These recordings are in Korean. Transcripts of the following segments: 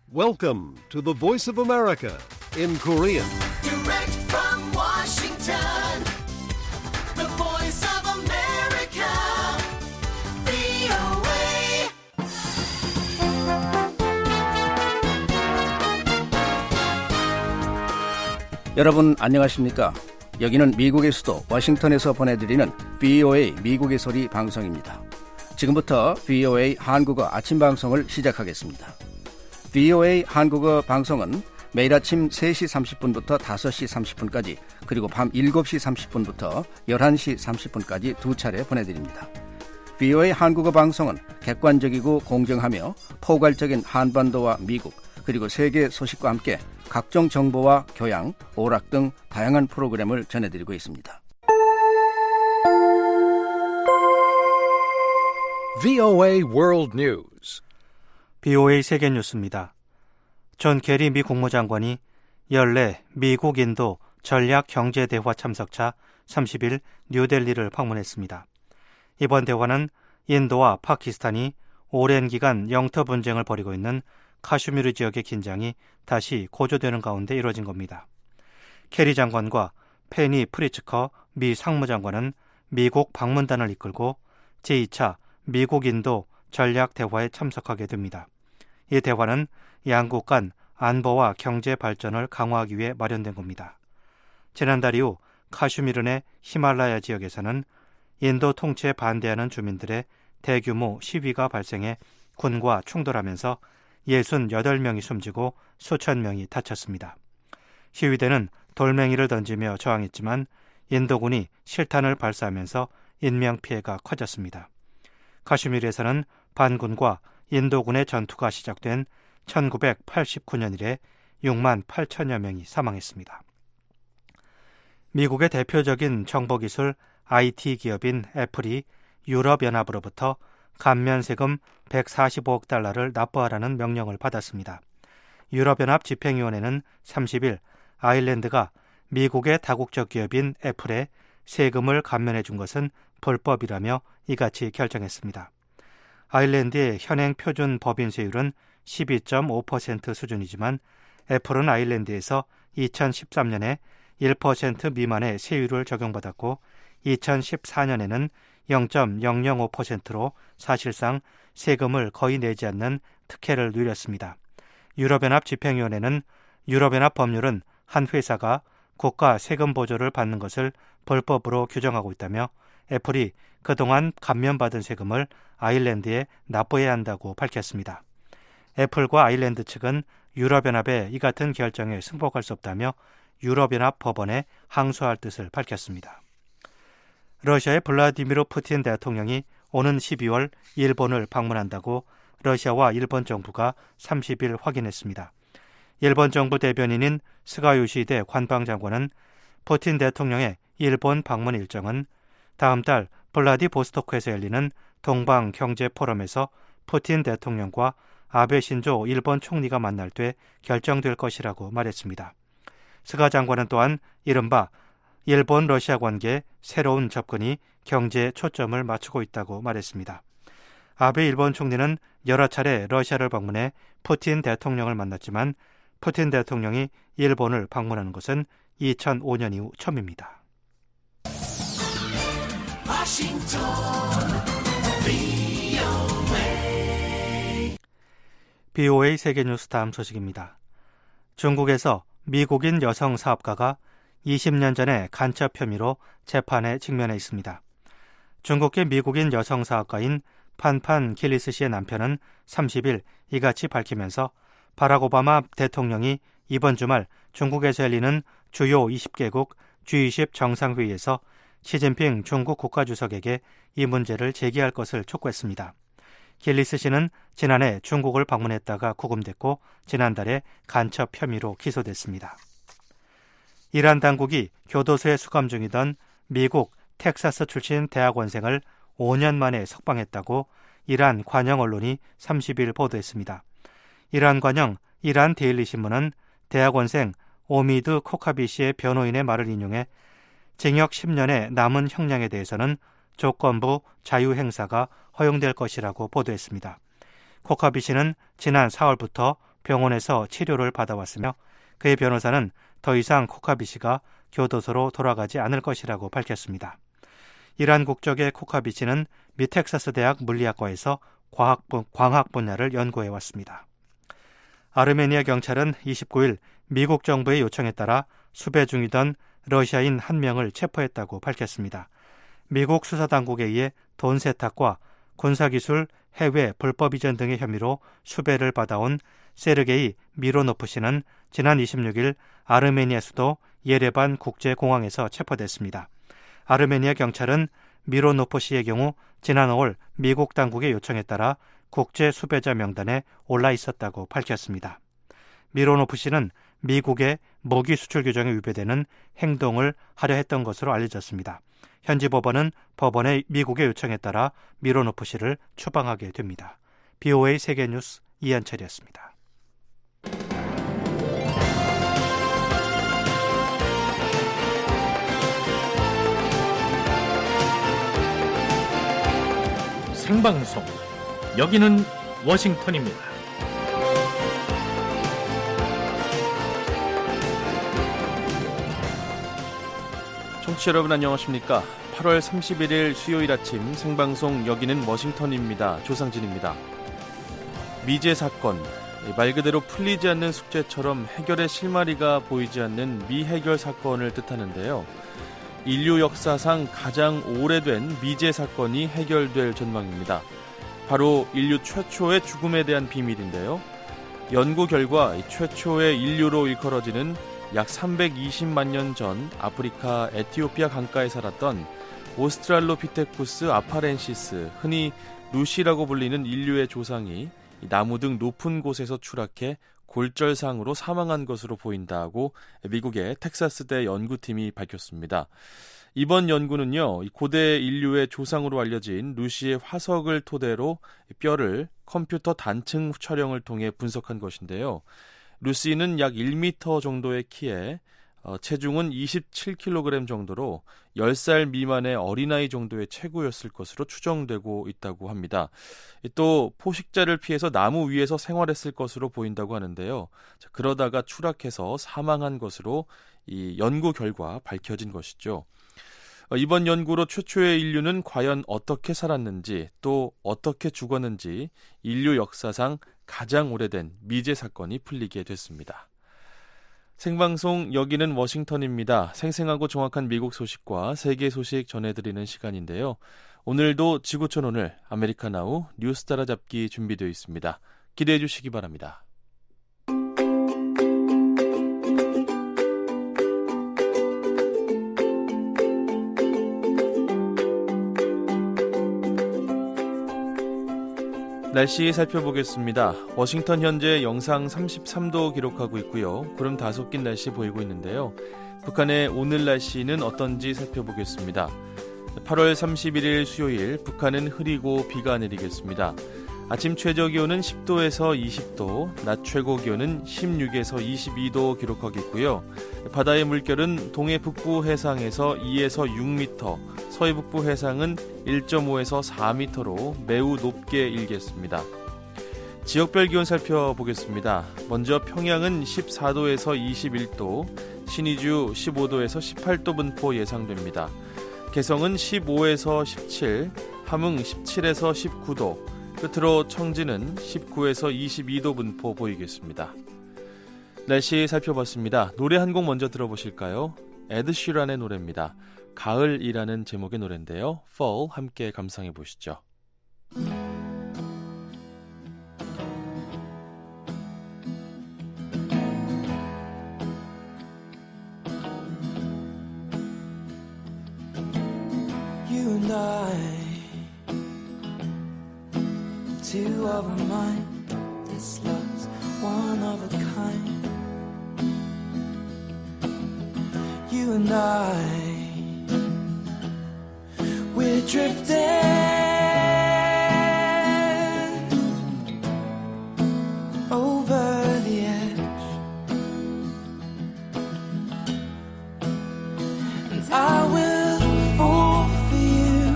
Welcome to the Voice of America in Korean. Direct from Washington, the Voice of America, VOA. 여러분 안녕하십니까? 여기는 미국의 수도 워싱턴에서 보내드리는 VOA 미국의 소리 방송입니다. 지금부터 VOA 한국어 아침 방송을 시작하겠습니다. VOA 한국어 방송은 매일 아침 3시 30분부터 5시 30분까지 그리고 밤 7시 30분부터 11시 30분까지 두 차례 보내드립니다. VOA 한국어 방송은 객관적이고 공정하며 포괄적인 한반도와 미국 그리고 세계 소식과 함께 각종 정보와 교양, 오락 등 다양한 프로그램을 전해드리고 있습니다. VOA World News. VOA 세계 뉴스입니다. 존 케리 미 국무장관이 연례 미국 인도 전략 경제 대화 참석차 30일 뉴델리를 방문했습니다. 이번 대화는 인도와 파키스탄이 오랜 기간 영토 분쟁을 벌이고 있는 카슈미르 지역의 긴장이 다시 고조되는 가운데 이뤄진 겁니다. 케리 장관과 페니 프리츠커 미 상무장관은 미국 방문단을 이끌고 제2차 미국 인도 전략 대화에 참석하게 됩니다. 이 대화는 양국 간 안보와 경제 발전을 강화하기 위해 마련된 겁니다. 지난달 이후 카슈미르 내 히말라야 지역에서는 인도 통치에 반대하는 주민들의 대규모 시위가 발생해 군과 충돌하면서 68명이 숨지고 수천 명이 다쳤습니다. 시위대는 돌멩이를 던지며 저항했지만 인도군이 실탄을 발사하면서 인명피해가 커졌습니다. 카슈미르에서는 반군과 인도군의 전투가 시작된 1989년 이래 6만 8천여 명이 사망했습니다. 미국의 대표적인 정보기술 IT 기업인 애플이 유럽연합으로부터 감면세금 145억 달러를 납부하라는 명령을 받았습니다. 유럽연합 집행위원회는 30일 아일랜드가 미국의 다국적 기업인 애플에 세금을 감면해 준 것은 불법이라며 이같이 결정했습니다. 아일랜드의 현행 표준 법인세율은 12.5% 수준이지만 애플은 아일랜드에서 2013년에 1% 미만의 세율을 적용받았고 2014년에는 0.005%로 사실상 세금을 거의 내지 않는 특혜를 누렸습니다. 유럽연합 집행위원회는 유럽연합 법률은 한 회사가 국가 세금 보조를 받는 것을 불법으로 규정하고 있다며 애플이 그동안 감면받은 세금을 아일랜드에 납부해야 한다고 밝혔습니다. 애플과 아일랜드 측은 유럽연합의 이 같은 결정에 승복할 수 없다며 유럽연합 법원에 항소할 뜻을 밝혔습니다. 러시아의 블라디미르 푸틴 대통령이 오는 12월 일본을 방문한다고 러시아와 일본 정부가 30일 확인했습니다. 일본 정부 대변인인 스가 요시히데 관방장관은 푸틴 대통령의 일본 방문 일정은 다음 달 블라디보스토크에서 열리는 동방경제포럼에서 푸틴 대통령과 아베 신조 일본 총리가 만날 때 결정될 것이라고 말했습니다. 스가 장관은 또한 이른바 일본 러시아 관계에 새로운 접근이 경제에 초점을 맞추고 있다고 말했습니다. 아베 일본 총리는 여러 차례 러시아를 방문해 푸틴 대통령을 만났지만 푸틴 대통령이 일본을 방문하는 것은 2005년 이후 처음입니다. Washington, VOA 세계뉴스 다음 소식입니다. 중국에서 미국인 여성 사업가가 20년 전에 간첩 혐의로 재판에 직면해 있습니다. 중국계 미국인 여성 사업가인 판판 길리스 씨의 남편은 30일 이같이 밝히면서 바락 오바마 대통령이 이번 주말 중국에서 열리는 주요 20개국 G20 정상회의에서 시진핑 중국 국가주석에게 이 문제를 제기할 것을 촉구했습니다. 길리스 씨는 지난해 중국을 방문했다가 구금됐고 지난달에 간첩 혐의로 기소됐습니다. 이란 당국이 교도소에 수감 중이던 미국 텍사스 출신 대학원생을 5년 만에 석방했다고 이란 관영 언론이 30일 보도했습니다. 이란 관영 이란 데일리 신문은 대학원생 오미드 코카비 씨의 변호인의 말을 인용해 징역 10년의 남은 형량에 대해서는 조건부 자유행사가 허용될 것이라고 보도했습니다. 코카비 씨는 지난 4월부터 병원에서 치료를 받아왔으며 그의 변호사는 더 이상 코카비 씨가 교도소로 돌아가지 않을 것이라고 밝혔습니다. 이란 국적의 코카비 씨는 미 텍사스 대학 물리학과에서 광학 분야를 연구해왔습니다. 아르메니아 경찰은 29일 미국 정부의 요청에 따라 수배 중이던 러시아인 한 명을 체포했다고 밝혔습니다. 미국 수사당국에 의해 돈 세탁과 군사기술, 해외 불법 이전 등의 혐의로 수배를 받아온 세르게이 미로노프 씨는 지난 26일 아르메니아 수도 예레반 국제공항에서 체포됐습니다. 아르메니아 경찰은 미로노프 씨의 경우 지난 5월 미국 당국의 요청에 따라 국제 수배자 명단에 올라 있었다고 밝혔습니다. 미로노프 씨는 미국의 무기 수출 규정에 위배되는 행동을 하려 했던 것으로 알려졌습니다. 현지 법원은 법원의 미국의 요청에 따라 미로노프 씨를 추방하게 됩니다. BOA 세계뉴스 이한철이었습니다. 생방송 여기는 워싱턴입니다. 청취자 여러분 안녕하십니까? 8월 31일 수요일 아침 생방송 여기는 워싱턴입니다. 조상진입니다. 미제 사건, 말 그대로 풀리지 않는 숙제처럼 해결의 실마리가 보이지 않는 미해결 사건을 뜻하는데요. 인류 역사상 가장 오래된 미제 사건이 해결될 전망입니다. 바로 인류 최초의 죽음에 대한 비밀인데요. 연구 결과 최초의 인류로 일컬어지는 약 320만 년 전 아프리카 에티오피아 강가에 살았던 오스트랄로피테쿠스 아파렌시스, 흔히 루시라고 불리는 인류의 조상이 나무 등 높은 곳에서 추락해 골절상으로 사망한 것으로 보인다고 미국의 텍사스대 연구팀이 밝혔습니다. 이번 연구는요, 고대 인류의 조상으로 알려진 루시의 화석을 토대로 뼈를 컴퓨터 단층 촬영을 통해 분석한 것인데요. 루시는 약 1m 정도의 키에 체중은 27kg 정도로 10살 미만의 어린아이 정도의 체구였을 것으로 추정되고 있다고 합니다. 또 포식자를 피해서 나무 위에서 생활했을 것으로 보인다고 하는데요. 그러다가 추락해서 사망한 것으로 이 연구 결과 밝혀진 것이죠. 이번 연구로 최초의 인류는 과연 어떻게 살았는지 또 어떻게 죽었는지 인류 역사상 가장 오래된 미제 사건이 풀리게 됐습니다. 생방송 여기는 워싱턴입니다. 생생하고 정확한 미국 소식과 세계 소식 전해드리는 시간인데요. 오늘도 지구촌 오늘 아메리카나우 뉴스 따라잡기 준비되어 있습니다. 기대해 주시기 바랍니다. 날씨 살펴보겠습니다. 워싱턴 현재 영상 33도 기록하고 있고요. 구름 다소 낀 날씨 보이고 있는데요. 북한의 오늘 날씨는 어떤지 살펴보겠습니다. 8월 31일 수요일 북한은 흐리고 비가 내리겠습니다. 아침 최저기온은 10도에서 20도, 낮 최고기온은 16에서 22도 기록하겠고요. 바다의 물결은 동해 북부 해상에서 2에서 6m, 서해 북부 해상은 1.5에서 4m로 매우 높게 일겠습니다. 지역별 기온 살펴보겠습니다. 먼저 평양은 14도에서 21도, 신의주 15도에서 18도 분포 예상됩니다. 개성은 15에서 17, 함흥 17에서 19도, 끝으로 청진은 19에서 22도 분포 보이겠습니다. 날씨 살펴봤습니다. 노래 한 곡 먼저 들어보실까요? 에드 시란의 노래입니다. 가을이라는 제목의 노래인데요. Fall 함께 감상해 보시죠. You and I, two of a mind. This love's one of a kind. You and I, we're drifting over the edge, and I will fall for you,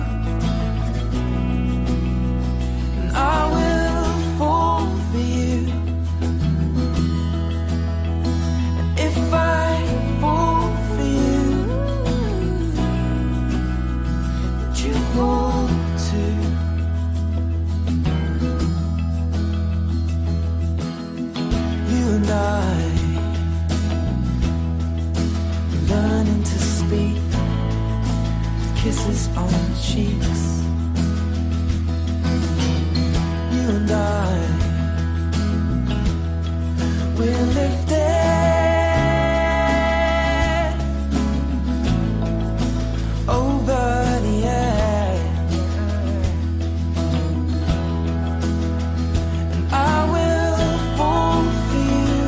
and I will fall for you. I, learning to speak, kisses on the cheeks. You and I, we're lifted over the edge. And I will fall for you.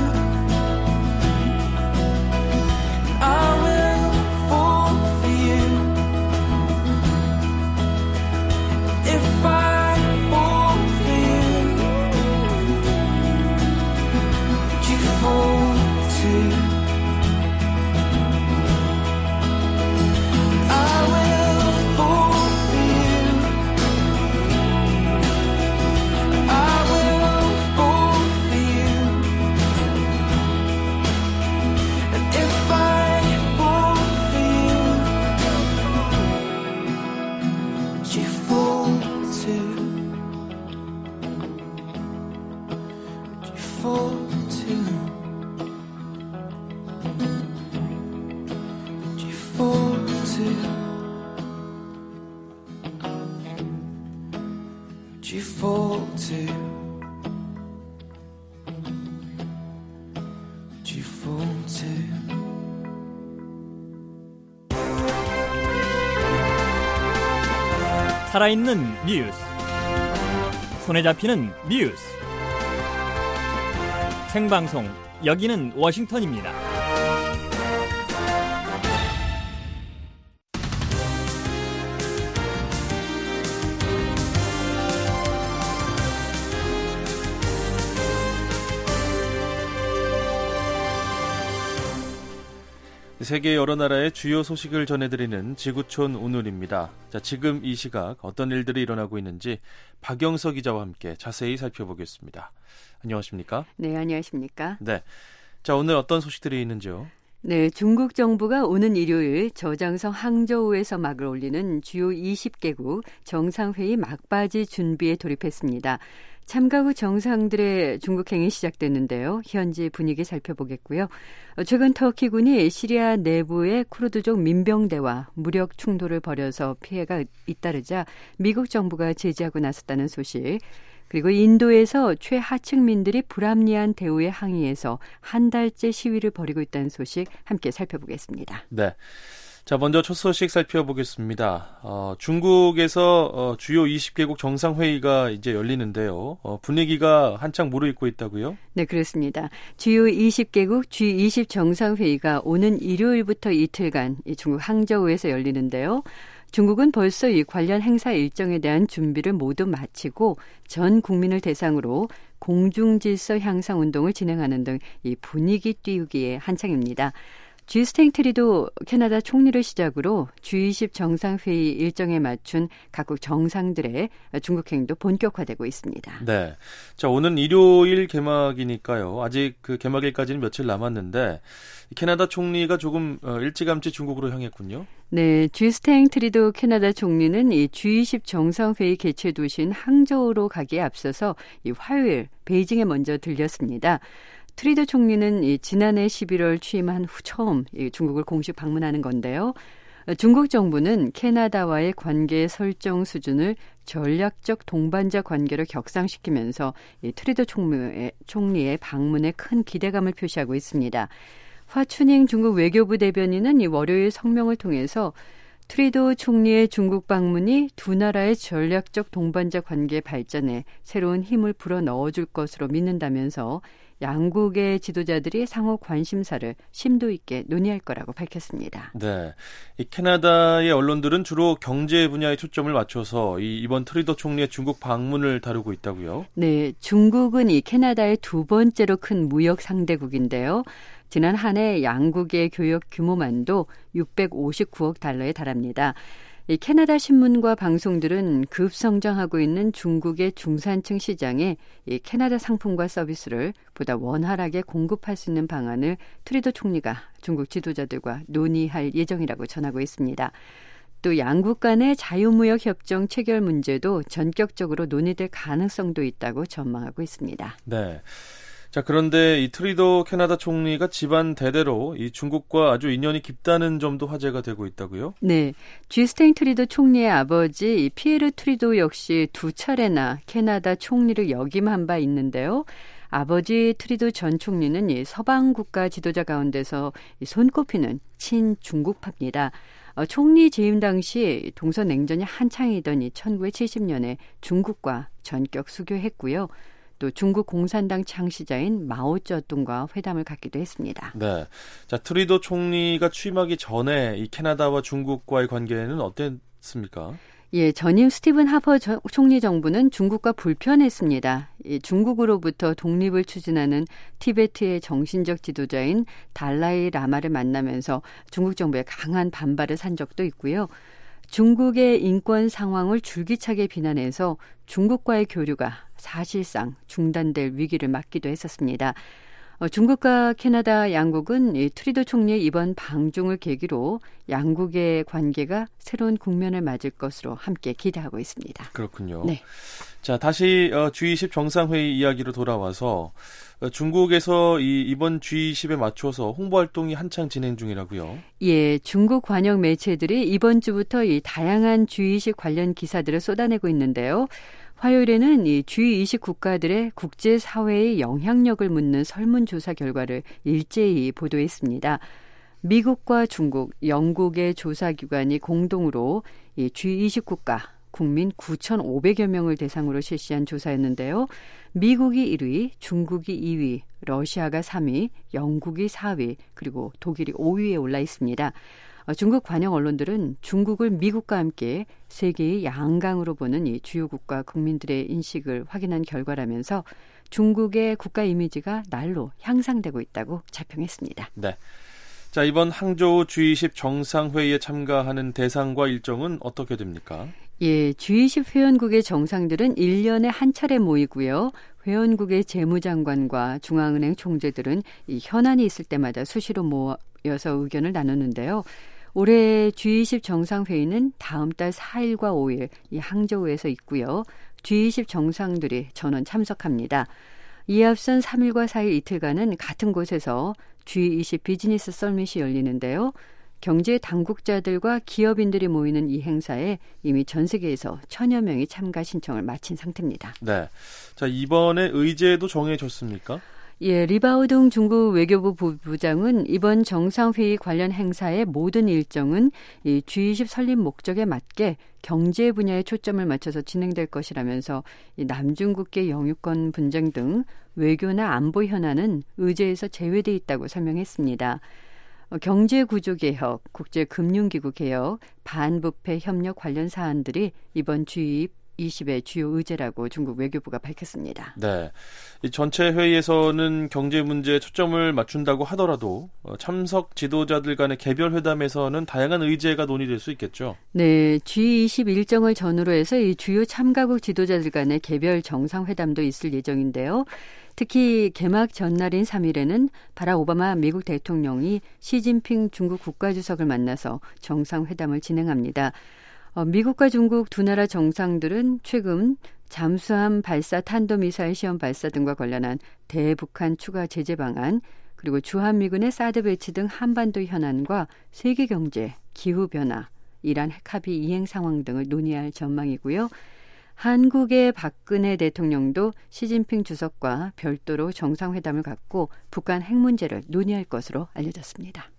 And I will fall for you. If I fall for you, would you fall too? You fall too. Would you fall too? 살아있는 뉴스, 손에 잡히는 뉴스, 생방송 여기는 워싱턴입니다. 세계 여러 나라의 주요 소식을 전해드리는 지구촌 오늘입니다. 자, 지금 이 시각 어떤 일들이 일어나고 있는지 박영서 기자와 함께 자세히 살펴보겠습니다. 안녕하십니까? 네, 안녕하십니까? 네. 자, 오늘 어떤 소식들이 있는지요? 네, 중국 정부가 오는 일요일 저장성 항저우에서 막을 올리는 주요 20개국 정상회의 막바지 준비에 돌입했습니다. 참가 후 정상들의 중국행이 시작됐는데요. 현지 분위기 살펴보겠고요. 최근 터키군이 시리아 내부의 쿠르드족 민병대와 무력 충돌을 벌여서 피해가 잇따르자 미국 정부가 제지하고 나섰다는 소식, 그리고 인도에서 최하층민들이 불합리한 대우에 항의해서 한 달째 시위를 벌이고 있다는 소식 함께 살펴보겠습니다. 네. 자, 먼저 첫 소식 살펴보겠습니다. 중국에서 주요 20개국 정상회의가 이제 열리는데요. 분위기가 한창 무르익고 있다고요? 네, 그렇습니다. 주요 20개국 G20 정상회의가 오는 일요일부터 이틀간 이 중국 항저우에서 열리는데요. 중국은 벌써 이 관련 행사 일정에 대한 준비를 모두 마치고 전 국민을 대상으로 공중질서 향상 운동을 진행하는 등 이 분위기 띄우기에 한창입니다. 주스탱 트리도 캐나다 총리를 시작으로 G20 정상회의 일정에 맞춘 각국 정상들의 중국 행도 본격화되고 있습니다. 네. 자, 오는 일요일 개막이니까요. 아직 그 개막일까지는 며칠 남았는데 캐나다 총리가 조금 일찌감치 중국으로 향했군요. 네, 주스탱 트리도 캐나다 총리는 이 G20 정상회의 개최 도시인 항저우로 가기에 앞서서 이 화요일 베이징에 먼저 들렸습니다. 트리도 총리는 지난해 11월 취임한 후 처음 중국을 공식 방문하는 건데요. 중국 정부는 캐나다와의 관계 설정 수준을 전략적 동반자 관계로 격상시키면서 트리도 총리의 방문에 큰 기대감을 표시하고 있습니다. 화춘잉 중국 외교부 대변인은 월요일 성명을 통해서 트리도 총리의 중국 방문이 두 나라의 전략적 동반자 관계 발전에 새로운 힘을 불어넣어줄 것으로 믿는다면서 양국의 지도자들이 상호 관심사를 심도 있게 논의할 거라고 밝혔습니다. 네, 이 캐나다의 언론들은 주로 경제 분야에 초점을 맞춰서 이번 트리도 총리의 중국 방문을 다루고 있다고요? 네, 중국은 이 캐나다의 두 번째로 큰 무역 상대국인데요. 지난 한 해 양국의 교역 규모만도 659억 달러에 달합니다. 이 캐나다 신문과 방송들은 급성장하고 있는 중국의 중산층 시장에 이 캐나다 상품과 서비스를 보다 원활하게 공급할 수 있는 방안을 트리도 총리가 중국 지도자들과 논의할 예정이라고 전하고 있습니다. 또 양국 간의 자유무역 협정 체결 문제도 전격적으로 논의될 가능성도 있다고 전망하고 있습니다. 네. 자, 그런데 이 트리도 캐나다 총리가 집안 대대로 이 중국과 아주 인연이 깊다는 점도 화제가 되고 있다고요? 네, 주스틴 트리도 총리의 아버지 이 피에르 트리도 역시 2차례나 캐나다 총리를 역임한 바 있는데요. 아버지 트리도 전 총리는 이 서방 국가 지도자 가운데서 손꼽히는 친중국파입니다. 총리 재임 당시 동서 냉전이 한창이던 1970년에 중국과 전격 수교했고요. 또 중국 공산당 창시자인 마오쩌둥과 회담을 갖기도 했습니다. 네, 자 트리도 총리가 취임하기 전에 이 캐나다와 중국과의 관계는 어땠습니까? 예, 전임 스티븐 하퍼 총리 정부는 중국과 불편했습니다. 중국으로부터 독립을 추진하는 티베트의 정신적 지도자인 달라이 라마를 만나면서 중국 정부에 강한 반발을 산 적도 있고요. 중국의 인권 상황을 줄기차게 비난해서 중국과의 교류가 사실상 중단될 위기를 맞기도 했었습니다. 중국과 캐나다 양국은 이 트리도 총리의 이번 방중을 계기로 양국의 관계가 새로운 국면을 맞을 것으로 함께 기대하고 있습니다. 그렇군요. 네. 자, 다시 G20 정상회의 이야기로 돌아와서 중국에서 이번 G20에 맞춰서 홍보활동이 한창 진행 중이라고요. 예, 중국 관영 매체들이 이번 주부터 이 다양한 G20 관련 기사들을 쏟아내고 있는데요. 화요일에는 이 G20 국가들의 국제사회의 영향력을 묻는 설문조사 결과를 일제히 보도했습니다. 미국과 중국, 영국의 조사기관이 공동으로 이 G20 국가 국민 9,500여 명을 대상으로 실시한 조사였는데요. 미국이 1위, 중국이 2위, 러시아가 3위, 영국이 4위, 그리고 독일이 5위에 올라 있습니다. 중국 관영 언론들은 중국을 미국과 함께 세계의 양강으로 보는 이 주요 국가 국민들의 인식을 확인한 결과라면서 중국의 국가 이미지가 날로 향상되고 있다고 자평했습니다. 네. 자, 이번 항저우 G20 정상회의에 참가하는 대상과 일정은 어떻게 됩니까? 예, G20 회원국의 정상들은 1년에 한 차례 모이고요. 회원국의 재무장관과 중앙은행 총재들은 이 현안이 있을 때마다 수시로 모여서 의견을 나누는데요. 올해 G20 정상회의는 다음 달 4일과 5일 이 항저우에서 있고요. G20 정상들이 전원 참석합니다. 이에 앞선 3일과 4일 이틀간은 같은 곳에서 G20 비즈니스 서밋이 열리는데요. 경제 당국자들과 기업인들이 모이는 이 행사에 이미 전 세계에서 1,000여 명이 참가 신청을 마친 상태입니다. 네. 자, 이번에 의제도 정해졌습니까? 예, 리바오둥 중국 외교부 부부장은 이번 정상회의 관련 행사의 모든 일정은 이 G20 설립 목적에 맞게 경제 분야에 초점을 맞춰서 진행될 것이라면서 이 남중국계 영유권 분쟁 등 외교나 안보 현안은 의제에서 제외돼 있다고 설명했습니다. 경제구조개혁, 국제금융기구 개혁, 반부패 협력 관련 사안들이 이번 G20의 주요 의제라고 중국 외교부가 밝혔습니다. 네, 이 전체 회의에서는 경제 문제에 초점을 맞춘다고 하더라도 참석 지도자들 간의 개별 회담에서는 다양한 의제가 논의될 수 있겠죠. 네, G20 일정을 전후로 해서 이 주요 참가국 지도자들 간의 개별 정상회담도 있을 예정인데요. 특히 개막 전날인 3일에는 바락 오바마 미국 대통령이 시진핑 중국 국가주석을 만나서 정상회담을 진행합니다. 미국과 중국 두 나라 정상들은 최근 잠수함 발사 탄도미사일 시험 발사 등과 관련한 대북한 추가 제재 방안, 그리고 주한미군의 사드 배치 등 한반도 현안과 세계 경제, 기후변화, 이란 핵합의 이행 상황 등을 논의할 전망이고요. 한국의 박근혜 대통령도 시진핑 주석과 별도로 정상회담을 갖고 북한 핵 문제를 논의할 것으로 알려졌습니다.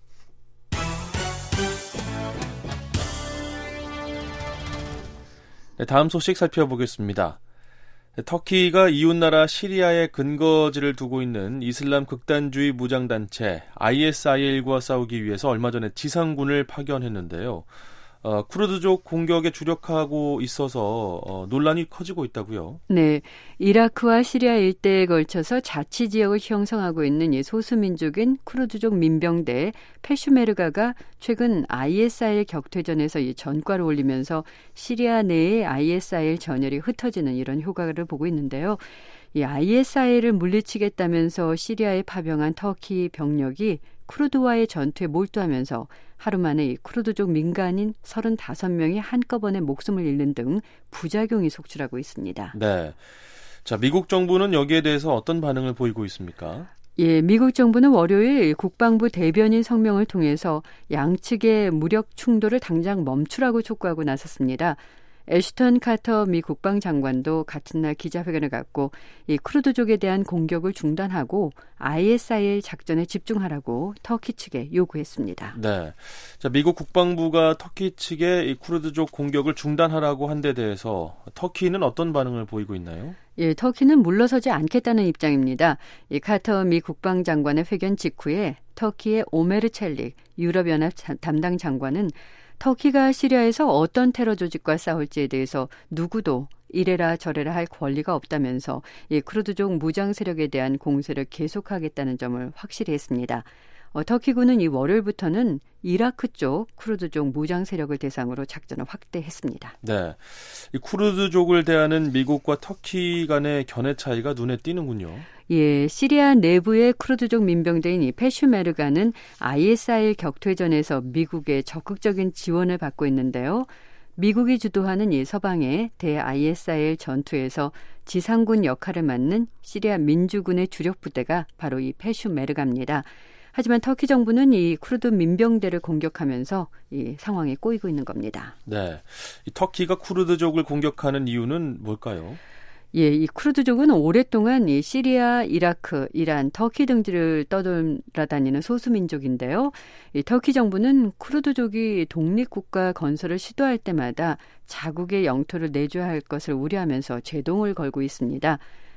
네, 다음 소식 살펴보겠습니다. 터키가 이웃나라 시리아에 근거지를 두고 있는 이슬람 극단주의 무장단체 ISIL과 싸우기 위해서 얼마 전에 지상군을 파견했는데요. 쿠르드족 공격에 주력하고 있어서 논란이 커지고 있다고요? 네, 이라크와 시리아 일대에 걸쳐서 자치 지역을 형성하고 있는 이 소수민족인 쿠르드족 민병대 페슈메르가가 최근 ISIL 격퇴전에서 이 전과를 올리면서 시리아 내에 ISIL 전열이 흩어지는 이런 효과를 보고 있는데요. 이 ISIL을 물리치겠다면서 시리아에 파병한 터키 병력이 쿠르드와의 전투에 몰두하면서 하루 만에 이 쿠르드족 민간인 35명이 한꺼번에 목숨을 잃는 등 부작용이 속출하고 있습니다. 네. 자, 미국 정부는 여기에 대해서 어떤 반응을 보이고 있습니까? 예, 미국 정부는 월요일 국방부 대변인 성명을 통해서 양측의 무력 충돌을 당장 멈추라고 촉구하고 나섰습니다. 애슈턴 카터 미 국방장관도 같은 날 기자회견을 갖고 이 쿠르드족에 대한 공격을 중단하고 ISIL 작전에 집중하라고 터키 측에 요구했습니다. 네, 자, 미국 국방부가 터키 측에 이 쿠르드족 공격을 중단하라고 한 데 대해서 터키는 어떤 반응을 보이고 있나요? 예, 터키는 물러서지 않겠다는 입장입니다. 이 카터 미 국방장관의 회견 직후에 터키의 오메르 첼릭 유럽연합 담당 장관은 터키가 시리아에서 어떤 테러 조직과 싸울지에 대해서 누구도 이래라 저래라 할 권리가 없다면서 이 쿠르드족 무장 세력에 대한 공세를 계속하겠다는 점을 확실히 했습니다. 터키군은 이 월요일부터는 이라크 쪽 쿠르드족 무장 세력을 대상으로 작전을 확대했습니다. 네, 이 쿠르드족을 대하는 미국과 터키 간의 견해 차이가 눈에 띄는군요. 예, 시리아 내부의 쿠르드족 민병대인 이 페슈메르가는 ISIL 격퇴전에서 미국의 적극적인 지원을 받고 있는데요. 미국이 주도하는 이 서방의 대-ISIL 전투에서 지상군 역할을 맡는 시리아 민주군의 주력 부대가 바로 이 페슈메르가입니다. 하지만 터키 정부는 이 쿠르드 민병대를 공격하면서 이 상황이 꼬이고 있는 겁니다. 네, 이 터키가 쿠르드족을 공격하는 이유는 뭘까요? 예, 이 쿠르드족은 오랫동안 이 시리아, 이라크, 이란, 터키 등지를 떠돌아다니는 소수민족인데요. 이 터키 정부는 쿠르드족이 독립국가 건설을 시도할 때마다 자국의 영토를 내줘야 할 것을 우려하면서 제동을 걸고 있습니다.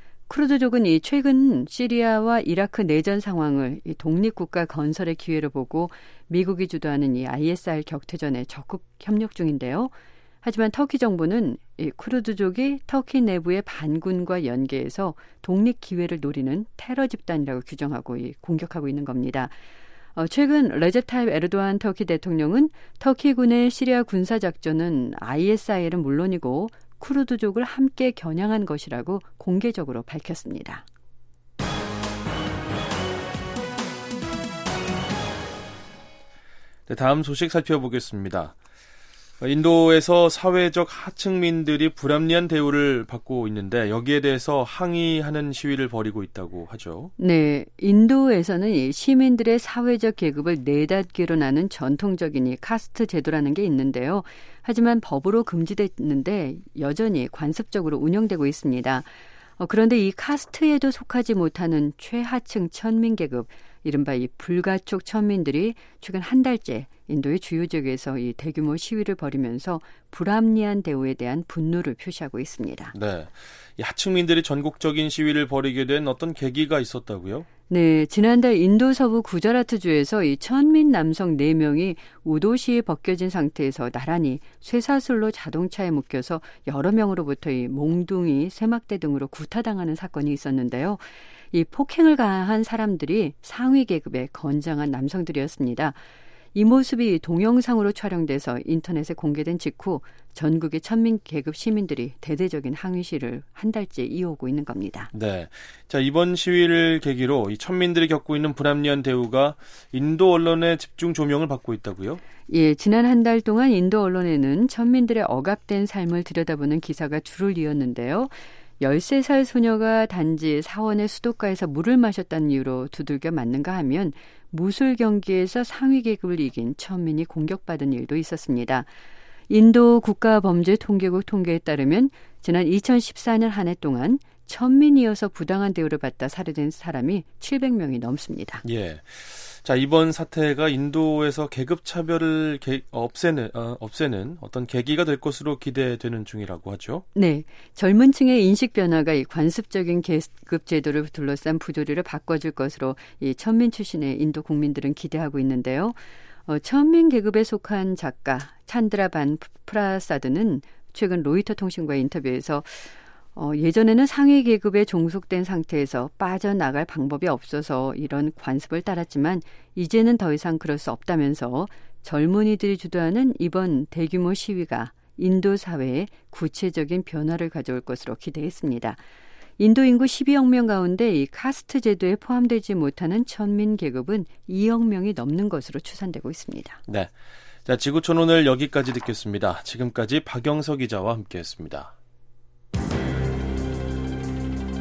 쿠르드족은 이 최근 시리아와 이라크 내전 상황을 이 독립국가 건설의 기회로 보고 미국이 주도하는 이 ISIL 격퇴전에 적극 협력 중인데요. 하지만 터키 정부는 이 쿠르드족이 터키 내부의 반군과 연계해서 독립 기회를 노리는 테러 집단이라고 규정하고 공격하고 있는 겁니다. 최근 레제 타입 에르도안 터키 대통령은 터키군의 시리아 군사작전은 ISIL은 물론이고 쿠르드족을 함께 겨냥한 것이라고 공개적으로 밝혔습니다. 네, 다음 소식 살펴보겠습니다. 인도에서 사회적 하층민들이 불합리한 대우를 받고 있는데 여기에 대해서 항의하는 시위를 벌이고 있다고 하죠. 네, 인도에서는 이 시민들의 사회적 계급을 4단계로 나눈 전통적인 이 카스트 제도라는 게 있는데요. 하지만 법으로 금지됐는데 여전히 관습적으로 운영되고 있습니다. 그런데 이 카스트에도 속하지 못하는 최하층 천민 계급, 이른바 이 불가촉 천민들이 최근 한 달째 인도의 주요 지역에서 이 대규모 시위를 벌이면서 불합리한 대우에 대한 분노를 표시하고 있습니다. 네, 이 하층민들이 전국적인 시위를 벌이게 된 어떤 계기가 있었다고요? 네, 지난달 인도 서부 구자라트주에서 이 천민 남성 4명이 우도시에 벗겨진 상태에서 나란히 쇠사슬로 자동차에 묶여서 여러 명으로부터 이 몽둥이, 쇠막대 등으로 구타당하는 사건이 있었는데요. 이 폭행을 가한 사람들이 상위 계급의 건장한 남성들이었습니다. 이 모습이 동영상으로 촬영돼서 인터넷에 공개된 직후 전국의 천민 계급 시민들이 대대적인 항의 시위를 한 달째 이어오고 있는 겁니다. 네, 자, 이번 시위를 계기로 이 천민들이 겪고 있는 불합리한 대우가 인도 언론의 집중 조명을 받고 있다고요? 예, 지난 한 달 동안 인도 언론에는 천민들의 억압된 삶을 들여다보는 기사가 줄을 이었는데요. 13살 소녀가 단지 사원의 수도가에서 물을 마셨다는 이유로 두들겨 맞는가 하면 무술 경기에서 상위 계급을 이긴 천민이 공격받은 일도 있었습니다. 인도 국가범죄통계국 통계에 따르면 지난 2014년 한 해 동안 천민이어서 부당한 대우를 받다 살해된 사람이 700명이 넘습니다. 예. 자, 이번 사태가 인도에서 계급차별을 없애는 어떤 계기가 될 것으로 기대되는 중이라고 하죠. 네, 젊은 층의 인식 변화가 이 관습적인 계급 제도를 둘러싼 부조리를 바꿔줄 것으로 이 천민 출신의 인도 국민들은 기대하고 있는데요. 천민 계급에 속한 작가 찬드라 반 프라사드는 최근 로이터 통신과의 인터뷰에서 예전에는 상위 계급에 종속된 상태에서 빠져나갈 방법이 없어서 이런 관습을 따랐지만 이제는 더 이상 그럴 수 없다면서 젊은이들이 주도하는 이번 대규모 시위가 인도 사회에 구체적인 변화를 가져올 것으로 기대했습니다. 인도 인구 12억 명 가운데 이 카스트 제도에 포함되지 못하는 천민 계급은 2억 명이 넘는 것으로 추산되고 있습니다. 네, 자, 지구촌 오늘 여기까지 듣겠습니다. 지금까지 박영석 기자와 함께했습니다.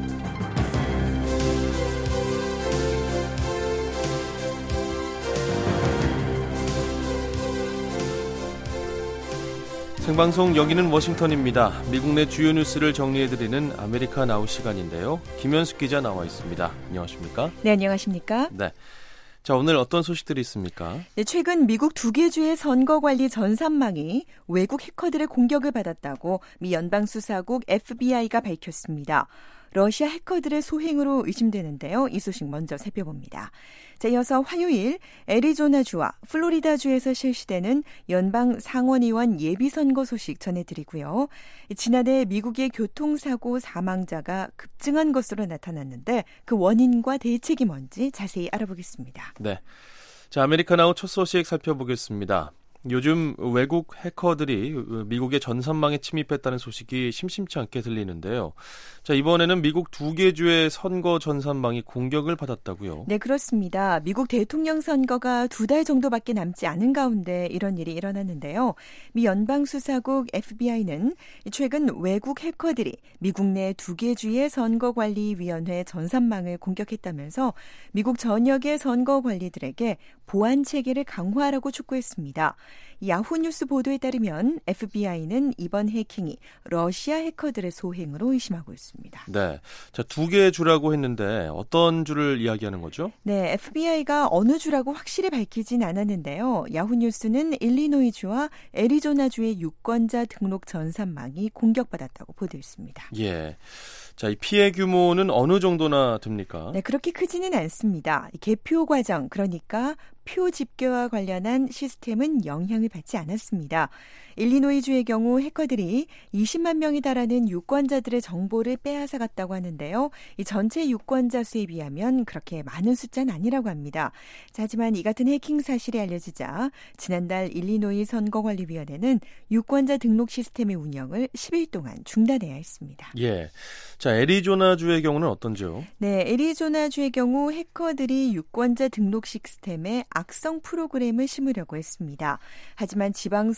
생방송 여기는 워싱턴입니다. 미국 내 주요 뉴스를 정리해드리는 아메리카 나우 시간인데요. 김현숙 기자 나와 있습니다. 안녕하십니까? 네, 안녕하십니까? 네. 자, 오늘 어떤 소식들이 있습니까? 네, 최근 미국 두 개 주의 선거관리 전산망이 외국 해커들의 공격을 받았다고 미 연방수사국 FBI가 밝혔습니다. 러시아 해커들의 소행으로 의심되는데요. 이 소식 먼저 살펴봅니다. 자, 이어서 화요일 애리조나주와 플로리다주에서 실시되는 연방 상원의원 예비선거 소식 전해드리고요. 지난해 미국의 교통사고 사망자가 급증한 것으로 나타났는데 그 원인과 대책이 뭔지 자세히 알아보겠습니다. 네. 자, 아메리카나우 첫 소식 살펴보겠습니다. 요즘 외국 해커들이 미국의 전산망에 침입했다는 소식이 심심치 않게 들리는데요. 자, 이번에는 미국 두 개 주의 선거 전산망이 공격을 받았다고요? 네, 그렇습니다. 미국 대통령 선거가 2달 정도밖에 남지 않은 가운데 이런 일이 일어났는데요. 미 연방수사국 FBI는 최근 외국 해커들이 미국 내 두 개 주의 선거관리위원회 전산망을 공격했다면서 미국 전역의 선거관리들에게 보안 체계를 강화하라고 촉구했습니다. 야후 뉴스 보도에 따르면 FBI는 이번 해킹이 러시아 해커들의 소행으로 의심하고 있습니다. 네, 자, 두 개의 주라고 했는데 어떤 주를 이야기하는 거죠? 네, FBI가 어느 주라고 확실히 밝히진 않았는데요. 야후 뉴스는 일리노이주와 애리조나주의 유권자 등록 전산망이 공격받았다고 보도했습니다. 예. 자, 이 피해 규모는 어느 정도나 됩니까? 네, 그렇게 크지는 않습니다. 개표 과정, 그러니까 표 집계와 관련한 시스템은 영향을 받지 않았습니다. 일리노이주의 경우 해커들이 20만 명이 달하는 유권자들의 정보를 빼앗아갔다고 하는데요. 이 전체 유권자 수에 비하면 그렇게 많은 숫자는 아니라고 합니다. 자, 하지만 이 같은 해킹 사실이 알려지자 지난달 일리노이 선거관리위원회는 유권자 등록 시스템의 운영을 10일 동안 중단해야 했습니다. 예. 자, 애리조나주의 경우는 어떤지요? 네, 애리조나주의 경우 해커들이 유권자 등록 시스템에 악성 프로그램을 심으려고 했습니다. 하지만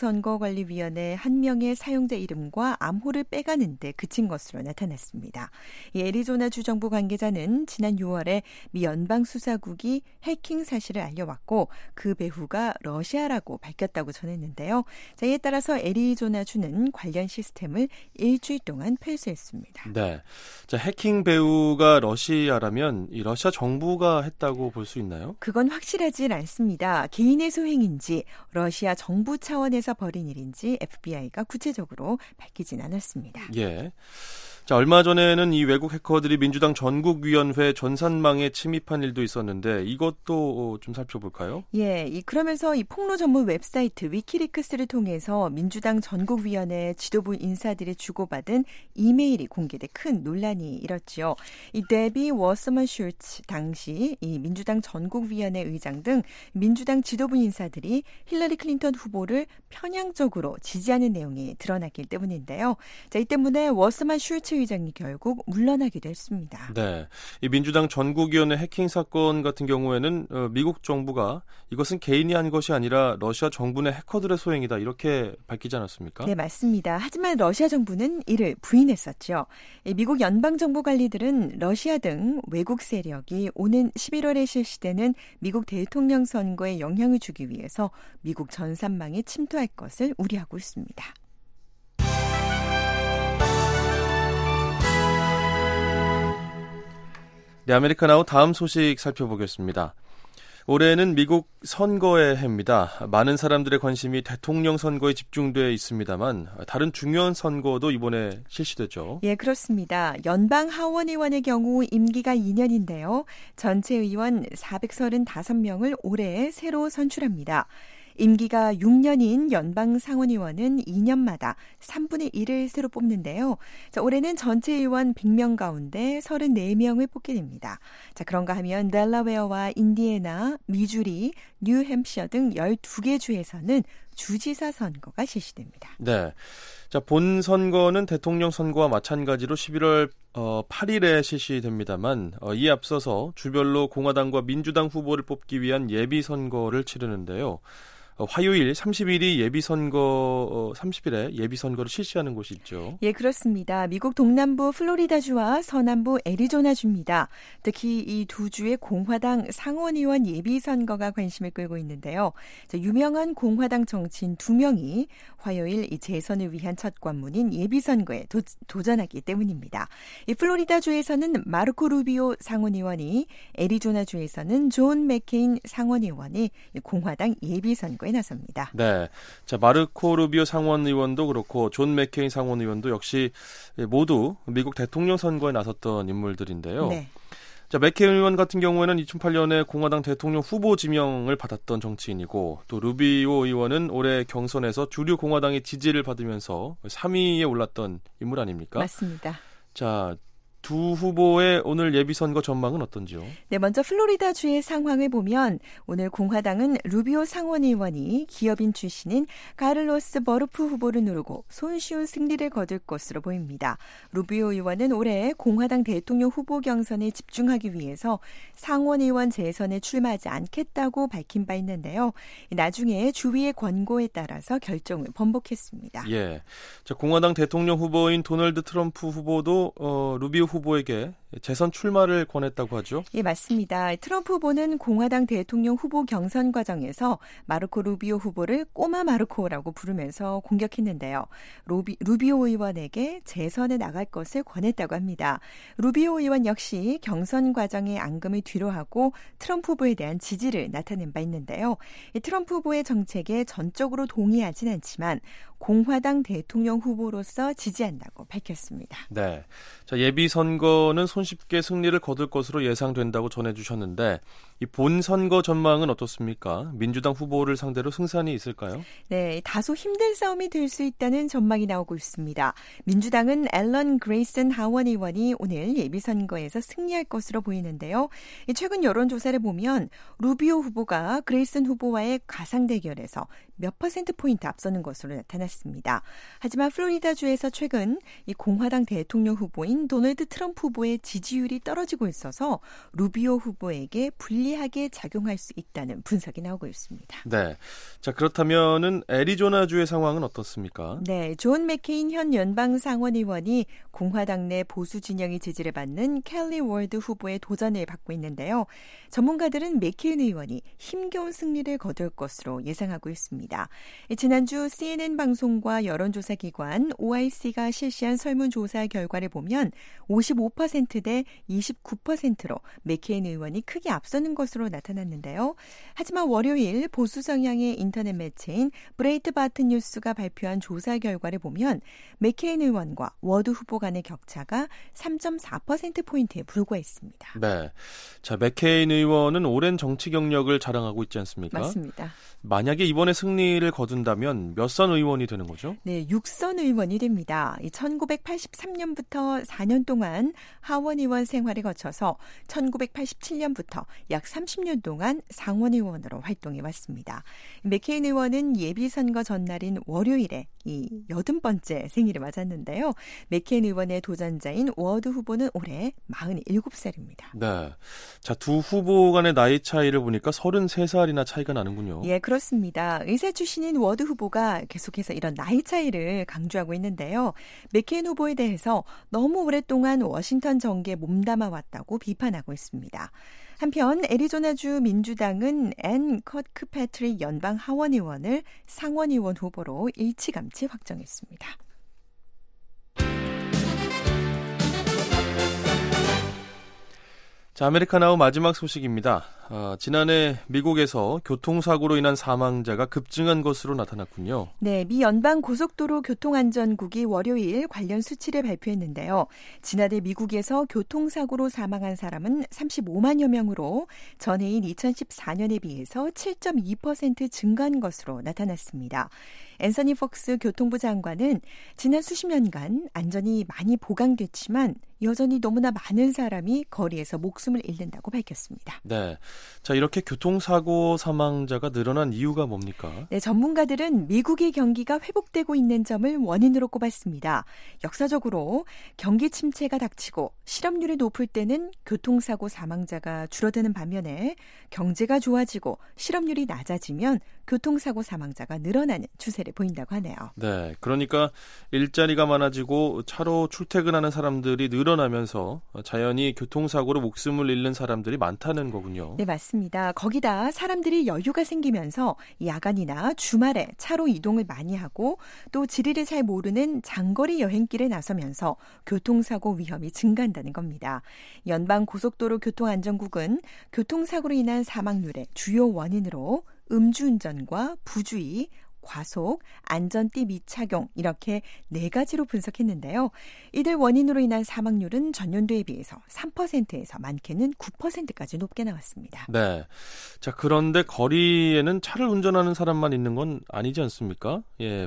지방선거관리위원회 한 명의 사용자 이름과 암호를 빼가는 데 그친 것으로 나타났습니다. 이 애리조나주 정부 관계자는 지난 6월에 미 연방수사국이 해킹 사실을 알려왔고 그 배후가 러시아라고 밝혔다고 전했는데요. 자, 이에 따라서 애리조나주는 관련 시스템을 일주일 동안 폐쇄했습니다. 네. 자, 해킹 배후가 러시아라면 이 러시아 정부가 했다고 볼 수 있나요? 그건 확실하진 않습니다. 개인의 소행인지 러시아 정부 차원에서 벌인 일인지 FBI가 구체적으로 밝히진 않았습니다. 예. 자, 얼마 전에는 이 외국 해커들이 민주당 전국위원회 전산망에 침입한 일도 있었는데 이것도 좀 살펴볼까요? 예, 그러면서 이 폭로 전문 웹사이트 위키리크스를 통해서 민주당 전국위원회 지도부 인사들이 주고받은 이메일이 공개돼 큰 논란이 일었죠. 이 데비 워서먼 슐츠 당시 이 민주당 전국위원회 의장 등 민주당 지도부 인사들이 힐러리 클린턴 후보를 편향적으로 지지하는 내용이 드러났기 때문인데요. 자, 이 때문에 워서먼 슐츠 의장이 결국 물러나기도 했습니다. 네, 이 민주당 전국위원회 해킹 사건 같은 경우에는 미국 정부가 이것은 개인이 한 것이 아니라 러시아 정부 내 해커들의 소행이다 이렇게 밝히지 않았습니까? 네, 맞습니다. 하지만 러시아 정부는 이를 부인했었죠. 미국 연방정부 관리들은 러시아 등 외국 세력이 오는 11월에 실시되는 미국 대통령 선거에 영향을 주기 위해서 미국 전산망에 침투할 것을 우려하고 있습니다. 네, 아메리카나우 다음 소식 살펴보겠습니다. 올해는 미국 선거의 해입니다. 많은 사람들의 관심이 대통령 선거에 집중돼 있습니다만 다른 중요한 선거도 이번에 실시되죠. 예, 그렇습니다. 연방 하원 의원의 경우 임기가 2년인데요. 전체 의원 435명을 올해 새로 선출합니다. 임기가 6년인 연방 상원의원은 2년마다 3분의 1을 새로 뽑는데요. 자, 올해는 전체 의원 100명 가운데 34명을 뽑게 됩니다. 자, 그런가 하면 델라웨어와 인디애나, 미주리, 뉴햄프셔 등 12개 주에서는 주지사 선거가 실시됩니다. 네. 자, 본 선거는 대통령 선거와 마찬가지로 11월 8일에 실시됩니다만 이에 앞서서 주별로 공화당과 민주당 후보를 뽑기 위한 예비 선거를 치르는데요. 화요일 30일이 예비선거 30일에 예비선거를 실시하는 곳이 있죠. 예, 그렇습니다. 미국 동남부 플로리다주와 서남부 애리조나주입니다. 특히 이 두 주의 공화당 상원의원 예비선거가 관심을 끌고 있는데요. 유명한 공화당 정치인 2명이 화요일 이 재선을 위한 첫 관문인 예비선거에 도전하기 때문입니다. 이 플로리다주에서는 마르코 루비오 상원의원이, 애리조나주에서는 존 맥케인 상원의원이 공화당 예비선거에 나섭니다. 네, 자 마르코 루비오 상원의원도 그렇고 존 맥케인 상원의원도 역시 모두 미국 대통령 선거에 나섰던 인물들인데요. 네. 자 맥케인 의원 같은 경우에는 2008년에 공화당 대통령 후보 지명을 받았던 정치인이고 또 루비오 의원은 올해 경선에서 주류 공화당의 지지를 받으면서 3위에 올랐던 인물 아닙니까? 맞습니다. 자, 두 후보의 오늘 예비선거 전망은 어떤지요? 네, 먼저 플로리다주의 상황을 보면 오늘 공화당은 루비오 상원의원이 기업인 출신인 카를로스 버루프 후보를 누르고 손쉬운 승리를 거둘 것으로 보입니다. 루비오 의원은 올해 공화당 대통령 후보 경선에 집중하기 위해서 상원의원 재선에 출마하지 않겠다고 밝힌 바 있는데요. 나중에 주위의 권고에 따라서 결정을 번복했습니다. 예, 자, 공화당 대통령 후보인 도널드 트럼프 후보도 루비오 후보에게 재선 출마를 권했다고 하죠? 예, 맞습니다. 트럼프 후보는 공화당 대통령 후보 경선 과정에서 마르코 루비오 후보를 꼬마 마르코라고 부르면서 공격했는데요. 루비오 의원에게 재선에 나갈 것을 권했다고 합니다. 루비오 의원 역시 경선 과정의 앙금을 뒤로하고 트럼프 후보에 대한 지지를 나타낸 바 있는데요. 트럼프 후보의 정책에 전적으로 동의하진 않지만 공화당 대통령 후보로서 지지한다고 밝혔습니다. 네, 자, 예비 선거는 손쉽게 승리를 거둘 것으로 예상된다고 전해주셨는데 이 본선거 전망은 어떻습니까? 민주당 후보를 상대로 승산이 있을까요? 네, 다소 힘든 싸움이 될 수 있다는 전망이 나오고 있습니다. 민주당은 앨런 그레이슨 하원 의원이 오늘 예비선거에서 승리할 것으로 보이는데요. 최근 여론조사를 보면 루비오 후보가 그레이슨 후보와의 가상 대결에서 몇 %포인트 앞서는 것으로 나타났습니다. 하지만 플로리다주에서 최근 이 공화당 대통령 후보인 도널드 트럼프 후보의 지지율이 떨어지고 있어서 루비오 후보에게 불리하게 작용할 수 있다는 분석이 나오고 있습니다. 네, 자 그렇다면은 애리조나주의 상황은 어떻습니까? 네, 존 맥케인 현 연방 상원의원이 공화당 내 보수 진영의 지지를 받는 켈리 월드 후보의 도전을 받고 있는데요. 전문가들은 맥케인 의원이 힘겨운 승리를 거둘 것으로 예상하고 있습니다. 지난주 CNN 방송과 여론조사 기관 OIC가 실시한 설문조사 결과를 보면 55% 대 29%로 맥케인 의원이 크게 앞서는 것으로 나타났는데요. 하지만 월요일 보수 성향의 인터넷 매체인 브레이트바트 뉴스가 발표한 조사 결과를 보면 맥케인 의원과 워드 후보 간의 격차가 3.4%포인트에 불과했습니다. 네, 자 맥케인 의원은 오랜 정치 경력을 자랑하고 있지 않습니까? 맞습니다. 만약에 이번에 승리를 거둔다면 몇 선 의원이 되는 거죠? 네, 6선 의원이 됩니다. 1983년부터 4년 동안 하원 의원 생활을 거쳐서 1987년부터 약 30년 동안 상원 의원으로 활동해 왔습니다. 맥케인 의원은 예비선거 전날인 월요일에 이 80번째 생일을 맞았는데요. 맥케인 의원의 도전자인 워드 후보는 올해 47살입니다. 네, 자, 두 후보 간의 나이 차이를 보니까 33살이나 차이가 나는군요. 예, 그렇습니다. 의사 출신인 워드 후보가 계속해서 이런 나이 차이를 강조하고 있는데요. 맥케인 후보에 대해서 너무 오랫동안 워싱턴 정계에 몸담아 왔다고 비판하고 있습니다. 한편 애리조나주 민주당은 앤 커크패트릭 연방 하원 의원을 상원 의원 후보로 일찌감치 확정했습니다. 자, 아메리카나우 마지막 소식입니다. 지난해 미국에서 교통사고로 인한 사망자가 급증한 것으로 나타났군요. 네, 미 연방고속도로 교통안전국이 월요일 관련 수치를 발표했는데요. 지난해 미국에서 교통사고로 사망한 사람은 35만여 명으로 전해인 2014년에 비해서 7.2% 증가한 것으로 나타났습니다. 앤서니 폭스 교통부 장관은 지난 수십 년간 안전이 많이 보강됐지만 여전히 너무나 많은 사람이 거리에서 목숨을 잃는다고 밝혔습니다. 네, 자 이렇게 교통사고 사망자가 늘어난 이유가 뭡니까? 네, 전문가들은 미국의 경기가 회복되고 있는 점을 원인으로 꼽았습니다. 역사적으로 경기 침체가 닥치고 실업률이 높을 때는 교통사고 사망자가 줄어드는 반면에 경제가 좋아지고 실업률이 낮아지면 교통사고 사망자가 늘어나는 추세를 보인다고 하네요. 네, 그러니까 일자리가 많아지고 차로 출퇴근하는 사람들이 늘어나면서 자연히 교통사고로 목숨을 잃는 사람들이 많다는 거군요. 네, 맞습니다. 거기다 사람들이 여유가 생기면서 야간이나 주말에 차로 이동을 많이 하고 또 지리를 잘 모르는 장거리 여행길에 나서면서 교통사고 위험이 증가한다는 겁니다. 연방고속도로 교통안전국은 교통사고로 인한 사망률의 주요 원인으로 음주운전과 부주의, 과속, 안전띠 미착용 이렇게 4가지로 분석했는데요. 이들 원인으로 인한 사망률은 전년도에 비해서 3%에서 많게는 9%까지 높게 나왔습니다. 네. 자, 그런데 거리에는 차를 운전하는 사람만 있는 건 아니지 않습니까? 예,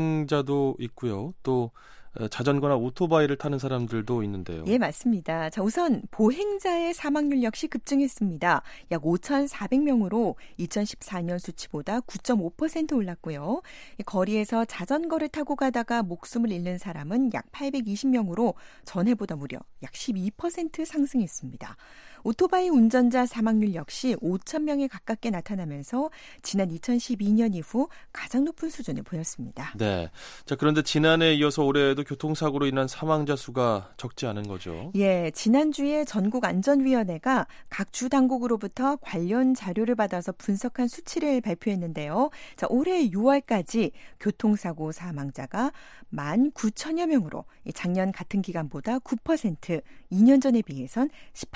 보행자도 있고요. 또 자전거나 오토바이를 타는 사람들도 있는데요. 예, 맞습니다. 자, 우선 보행자의 사망률 역시 급증했습니다. 약 5,400명으로 2014년 수치보다 9.5% 올랐고요. 거리에서 자전거를 타고 가다가 목숨을 잃는 사람은 약 820명으로 전해보다 무려 약 12% 상승했습니다. 오토바이 운전자 사망률 역시 5,000명에 가깝게 나타나면서 지난 2012년 이후 가장 높은 수준을 보였습니다. 네. 자, 그런데 지난해에 이어서 올해에도 교통사고로 인한 사망자 수가 적지 않은 거죠. 예, 지난주에 전국안전위원회가 각 주 당국으로부터 관련 자료를 받아서 분석한 수치를 발표했는데요. 자, 올해 6월까지 교통사고 사망자가 19,000여 명으로 작년 같은 기간보다 9%, 2년 전에 비해선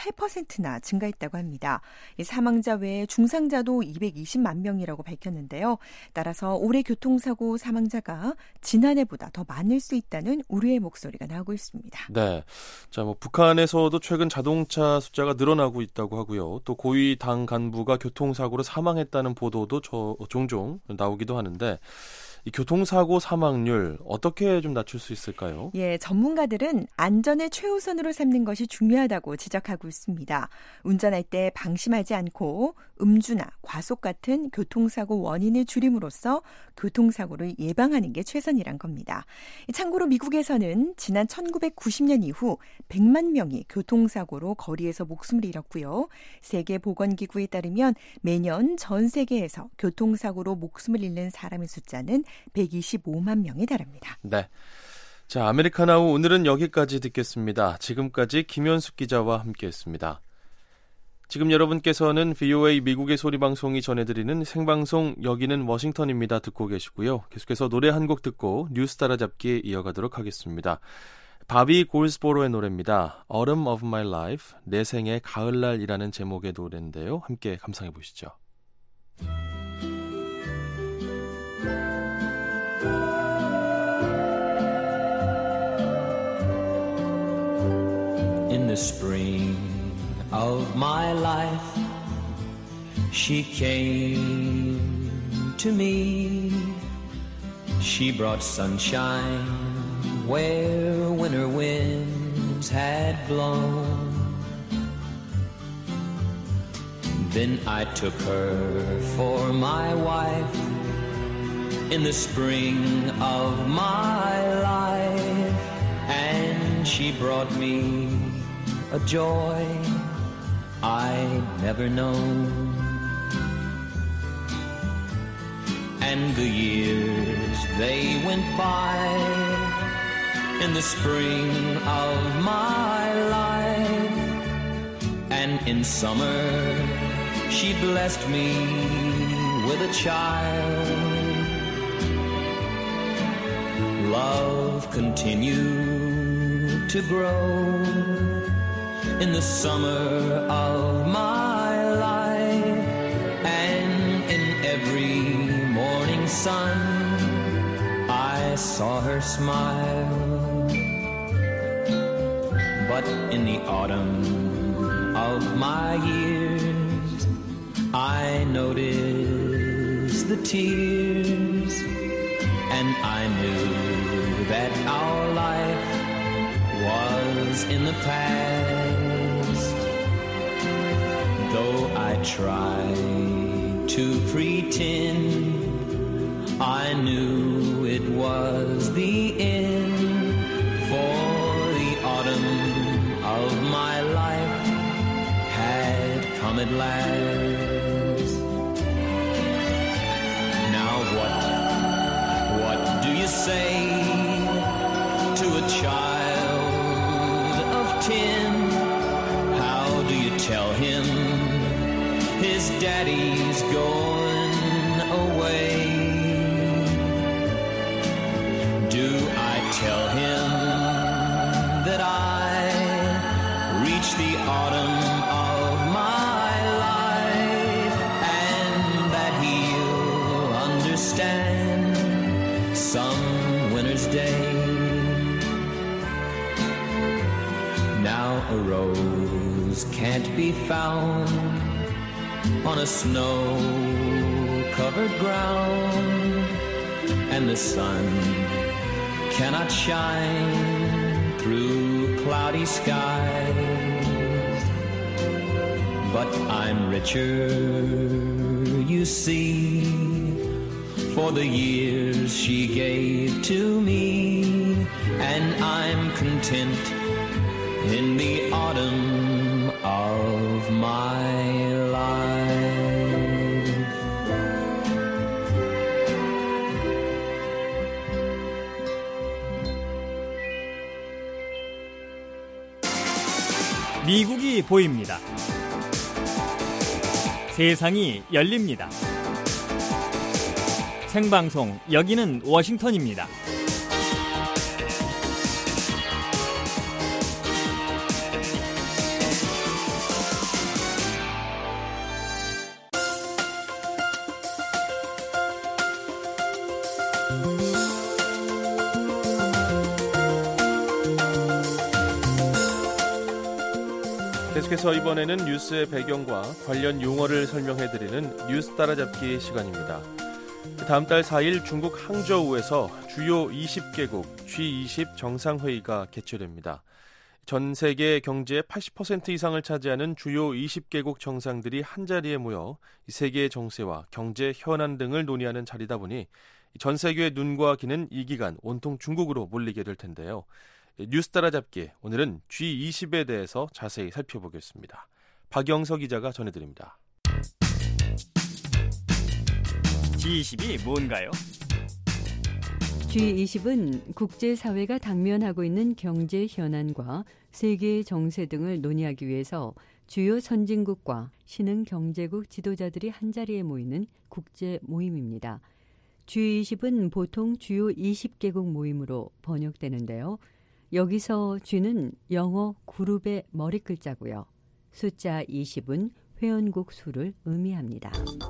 18%나 증가했다고 합니다. 사망자 외에 중상자도 220만 명이라고 밝혔는데요. 따라서 올해 교통사고 사망자가 지난해보다 더 많을 수 있다는 우려의 목소리가 나오고 있습니다. 네, 자, 북한에서도 최근 자동차 숫자가 늘어나고 있다고 하고요. 또 고위 당 간부가 교통사고로 사망했다는 보도도 종종 나오기도 하는데. 이 교통사고 사망률 어떻게 좀 낮출 수 있을까요? 예, 전문가들은 안전을 최우선으로 삼는 것이 중요하다고 지적하고 있습니다. 운전할 때 방심하지 않고 음주나 과속 같은 교통사고 원인을 줄임으로써 교통사고를 예방하는 게 최선이란 겁니다. 참고로 미국에서는 지난 1990년 이후 100만 명이 교통사고로 거리에서 목숨을 잃었고요. 세계보건기구에 따르면 매년 전 세계에서 교통사고로 목숨을 잃는 사람의 숫자는 125만 명에 달합니다. 네. 자, 아메리카나우 오늘은 여기까지 듣겠습니다. 지금까지 김현숙 기자와 함께했습니다. 지금 여러분께서는 VOA 미국의 소리 방송이 전해드리는 생방송 여기는 워싱턴입니다. 듣고 계시고요. 계속해서 노래 한 곡 듣고 뉴스 따라잡기에 이어가도록 하겠습니다. 바비 골스보로의 노래입니다. Autumn of My Life, 내 생의 가을날이라는 제목의 노래인데요. 함께 감상해 보시죠. In the spring of my life, she came to me. She brought sunshine where winter winds had blown. Then I took her for my wife in the spring of my life, and she brought me a joy I'd never known. And the years, they went by in the spring of my life, and in summer she blessed me with a child. Love continued to grow in the summer of my life, and in every morning sun I saw her smile. But in the autumn of my years I noticed the tears, and I knew that our life was in the past. Though I tried to pretend, I knew it was the end, for the autumn of my life had come at last. Now what do you say to a child of 10? How do you tell him his daddy's going away? Do I tell him that I reached the autumn of my life and that he'll understand some winter's day? Now a rose can't be found on a snow-covered ground, and the sun cannot shine through cloudy skies. But I'm richer, you see, for the years she gave to me, and I'm content in the autumn of my life. 미국이 보입니다. 세상이 열립니다. 생방송 여기는 워싱턴입니다. 계속해서 이번에는 뉴스의 배경과 관련 용어를 설명해드리는 뉴스 따라잡기 시간입니다. 다음 달 4일 중국 항저우에서 주요 20개국 G20 정상회의가 개최됩니다. 전 세계 경제의 80% 이상을 차지하는 주요 20개국 정상들이 한자리에 모여 세계의 정세와 경제 현안 등을 논의하는 자리다 보니 전 세계의 눈과 귀는 이 기간 온통 중국으로 몰리게 될 텐데요. 뉴스 따라잡기, 오늘은 G20에 대해서 자세히 살펴보겠습니다. 박영석 기자가 전해드립니다. G20이 뭔가요? G20은 국제사회가 당면하고 있는 경제 현안과 세계의 정세 등을 논의하기 위해서 주요 선진국과 신흥 경제국 지도자들이 한자리에 모이는 국제 모임입니다. G20은 보통 주요 20개국 모임으로 번역되는데요. 여기서 G는 영어 그룹의 머리 글자고요. 숫자 20은 회원국 수를 의미합니다.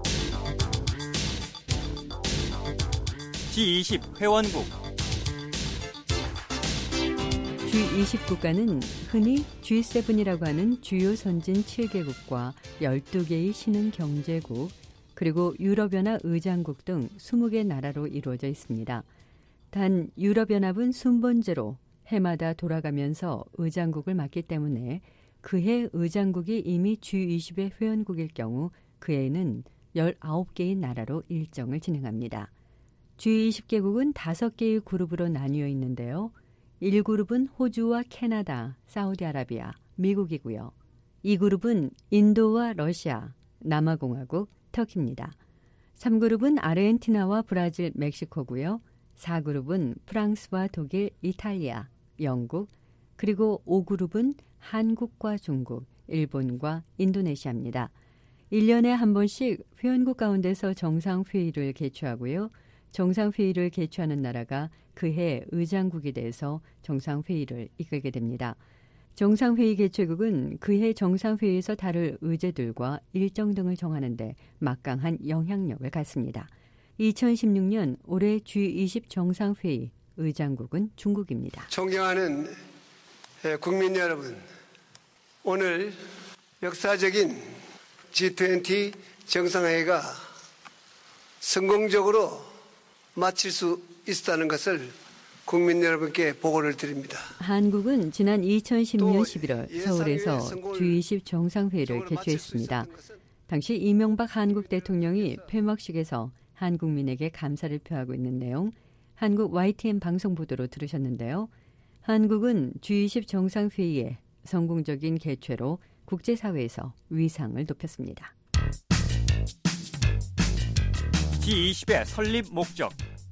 G20 회원국. G20 국가는 흔히 G7이라고 하는 주요 선진 7개국과 12개의 신흥 경제국, 그리고 유럽연합 의장국 등 20개 나라로 이루어져 있습니다. 단 유럽연합은 순번제로 해마다 돌아가면서 의장국을 맡기 때문에 그해 의장국이 이미 G20의 회원국일 경우 그 해에는 19개의 나라로 일정을 진행합니다. G20개국은 5개의 그룹으로 나뉘어 있는데요. 1그룹은 호주와 캐나다, 사우디아라비아, 미국이고요. 2그룹은 인도와 러시아, 남아공화국, 터키입니다. 3그룹은 아르헨티나와 브라질, 멕시코고요. 4그룹은 프랑스와 독일, 이탈리아, 영국, 그리고 5그룹은 한국과 중국, 일본과 인도네시아입니다. 1년에 한 번씩 회원국 가운데서 정상회의를 개최하고요. 정상회의를 개최하는 나라가 그해 의장국이 돼서 정상회의를 이끌게 됩니다. 정상회의 개최국은 그해 정상회의에서 다룰 의제들과 일정 등을 정하는 데 막강한 영향력을 갖습니다. 2016년 올해 G20 정상회의 의장국은 중국입니다. 존경하는 국민 여러분, 오늘 역사적인 G20 정상회의가 성공적으로 마칠 수 있었다는 것을 국민 여러분께 보고를 드립니다. 한국은 지난 2010년 11월 서울에서 G20 정상회의를 개최했습니다. 당시 이명박 한국 대통령이 폐막식에서 한국민에게 감사를 표하고 있는 내용, 한국 YTN 방송 보도로 들으셨는데요. 한국은 G20 정상회의의 성공적인 개최로 국제사회에서 위상을 높였습니다. G20의 설립 목적.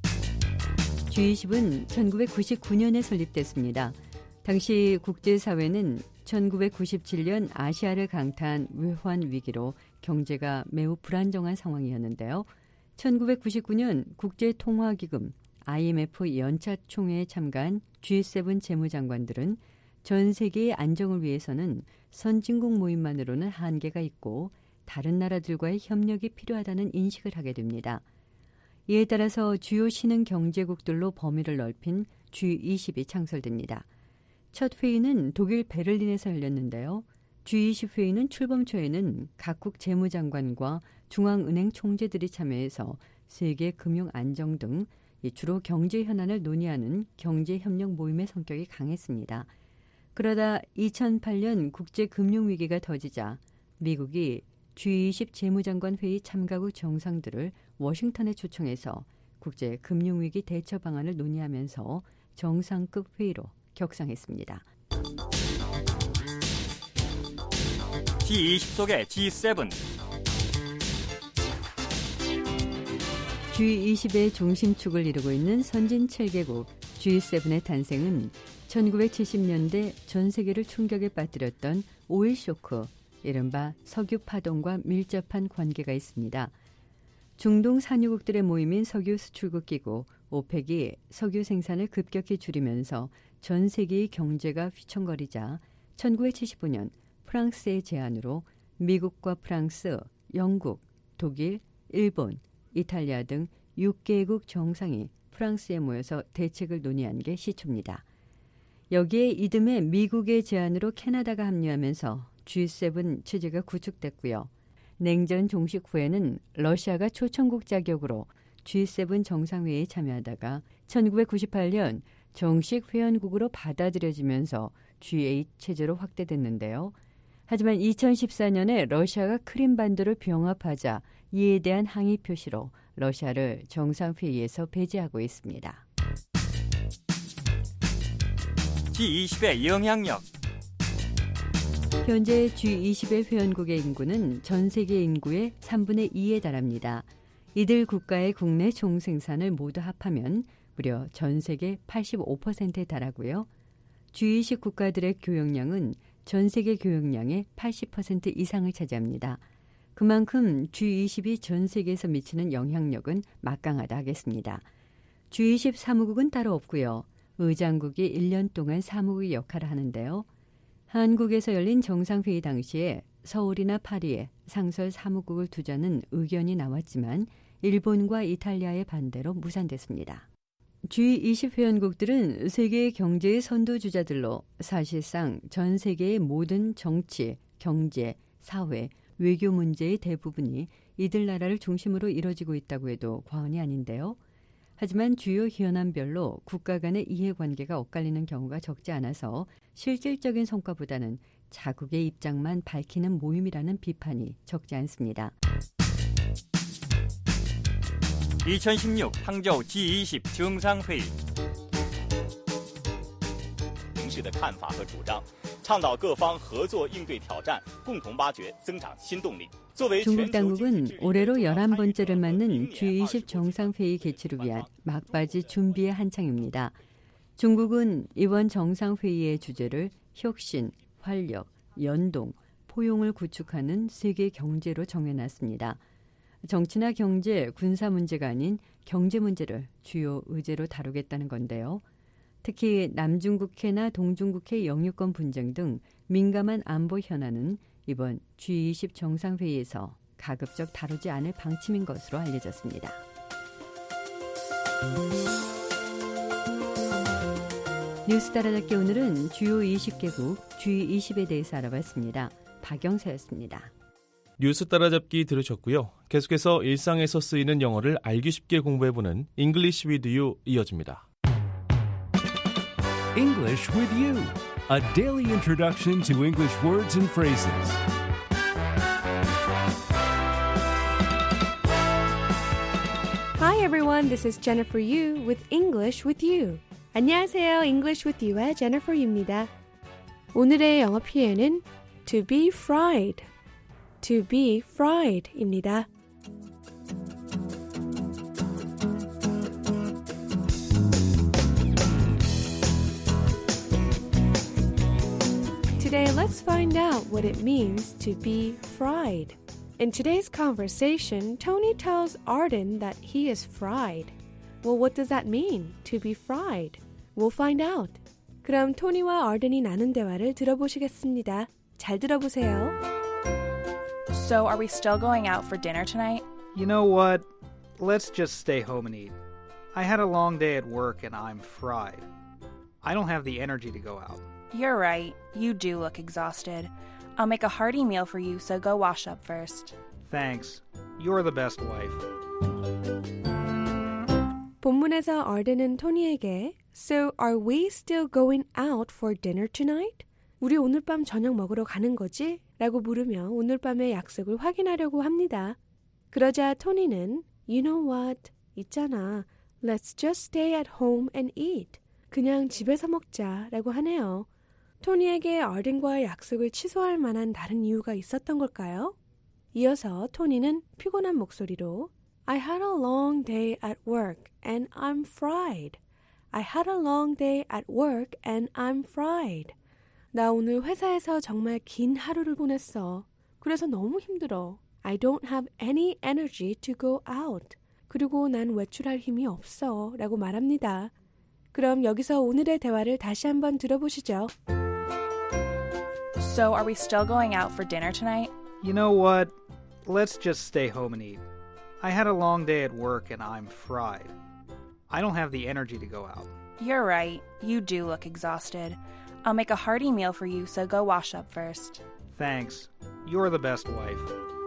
G20은 1999년에 설립됐습니다. 당시 국제사회는 1997년 아시아를 강타한 외환 위기로 경제가 매우 불안정한 상황이었는데요. 1999년 국제통화기금 IMF 연차 총회에 참가한 G7 재무장관들은 전 세계의 안정을 위해서는 선진국 모임만으로는 한계가 있고 다른 나라들과의 협력이 필요하다는 인식을 하게 됩니다. 이에 따라서 주요 신흥 경제국들로 범위를 넓힌 G20이 창설됩니다. 첫 회의는 독일 베를린에서 열렸는데요. G20 회의는 출범 초에는 각국 재무장관과 중앙은행 총재들이 참여해서 세계 금융 안정 등 주로 경제 현안을 논의하는 경제협력 모임의 성격이 강했습니다. 그러다 2008년 국제금융위기가 터지자 미국이 G20 재무장관 회의 참가국 정상들을 워싱턴에 초청해서 국제금융위기 대처 방안을 논의하면서 정상급 회의로 격상했습니다. G20 속의 G7. G20의 중심축을 이루고 있는 선진 7개국 G7의 탄생은 1970년대 전 세계를 충격에 빠뜨렸던 오일 쇼크, 이른바 석유 파동과 밀접한 관계가 있습니다. 중동 산유국들의 모임인 석유 수출국 기구 오펙이 석유 생산을 급격히 줄이면서 전 세계의 경제가 휘청거리자 1975년 프랑스의 제안으로 미국과 프랑스, 영국, 독일, 일본, 이탈리아 등 6개국 정상이 프랑스에 모여서 대책을 논의한 게 시초입니다. 여기에 이듬해 미국의 제안으로 캐나다가 합류하면서 G7 체제가 구축됐고요. 냉전 종식 후에는 러시아가 초청국 자격으로 G7 정상회의에 참여하다가 1998년 정식 회원국으로 받아들여지면서 G8 체제로 확대됐는데요. 하지만 2014년에 러시아가 크림반도를 병합하자 이에 대한 항의 표시로 러시아를 정상회의에서 배제하고 있습니다. G20의 영향력. 현재 G20의 회원국의 인구는 전 세계 인구의 3분의 2에 달합니다. 이들 국가의 국내 총생산을 모두 합하면 무려 전 세계 85%에 달하고요. G20 국가들의 교역량은 전 세계 교역량의 80% 이상을 차지합니다. 그만큼 G20이 전 세계에서 미치는 영향력은 막강하다 하겠습니다. G20 사무국은 따로 없고요. 의장국이 1년 동안 사무국의 역할을 하는데요. 한국에서 열린 정상회의 당시에 서울이나 파리에 상설 사무국을 두자는 의견이 나왔지만 일본과 이탈리아의 반대로 무산됐습니다. G20 회원국들은 세계의 경제의 선두주자들로 사실상 전 세계의 모든 정치, 경제, 사회, 외교 문제의 대부분이 이들 나라를 중심으로 이뤄지고 있다고 해도 과언이 아닌데요. 하지만 주요 현안별로 국가 간의 이해관계가 엇갈리는 경우가 적지 않아서 실질적인 성과보다는 자국의 입장만 밝히는 모임이라는 비판이 적지 않습니다. 2016 항저우 G20 정상회의. 形势的看法和主张，倡导各方合作应对挑战，共同挖掘增长新动力。 중국 당국은 올해로 11번째를 맞는 G20 정상회의 개최를 위한 막바지 준비의 한창입니다. 중국은 이번 정상회의의 주제를 혁신, 활력, 연동, 포용을 구축하는 세계 경제로 정해놨습니다. 정치나 경제, 군사 문제가 아닌 경제 문제를 주요 의제로 다루겠다는 건데요. 특히 남중국해나 동중국해 영유권 분쟁 등 민감한 안보 현안은 이번 G20 정상회의에서 가급적 다루지 않을 방침인 것으로 알려졌습니다. 뉴스 따라잡기 오늘은 주요 20개국 G20에 대해서 알아봤습니다. 박영서였습니다. 뉴스 따라잡기 들으셨고요. 계속해서 일상에서 쓰이는 영어를 알기 쉽게 공부해보는 English with You 이어집니다. English with You, a daily introduction to English words and phrases. Hi everyone, this is Jennifer Yu with English with You. 안녕하세요, English with You의 Jennifer Yu입니다. 오늘의 영어 표현은 to be fried, to be fried입니다. Today, let's find out what it means to be fried. In today's conversation, Tony tells Arden that he is fried. Well, what does that mean, to be fried? We'll find out. 그럼 토니와 아든이 나눈 대화를 들어보시겠습니다. 잘 들어보세요. So, are we still going out for dinner tonight? You know what? Let's just stay home and eat. I had a long day at work and I'm fried. I don't have the energy to go out. You're right. You do look exhausted. I'll make a hearty meal for you, so go wash up first. Thanks. You're the best wife. 본문에서 아든은 토니에게 So, are we still going out for dinner tonight? 우리 오늘 밤 저녁 먹으러 가는 거지? 라고 물으며 오늘 밤의 약속을 확인하려고 합니다. 그러자 토니는 You know what? 있잖아. Let's just stay at home and eat. 그냥 집에서 먹자 라고 하네요. 토니에게 아든과의 약속을 취소할 만한 다른 이유가 있었던 걸까요? 이어서 토니는 피곤한 목소리로 I had a long day at work and I'm fried. I had a long day at work and I'm fried. 나 오늘 회사에서 정말 긴 하루를 보냈어. 그래서 너무 힘들어. I don't have any energy to go out. 그리고 난 외출할 힘이 없어. 라고 말합니다. 그럼 여기서 오늘의 대화를 다시 한번 들어보시죠. So, are we still going out for dinner tonight? You know what? Let's just stay home and eat. I had a long day at work and I'm fried. I don't have the energy to go out. You're right. You do look exhausted. I'll make a hearty meal for you, so go wash up first. Thanks. You're the best wife.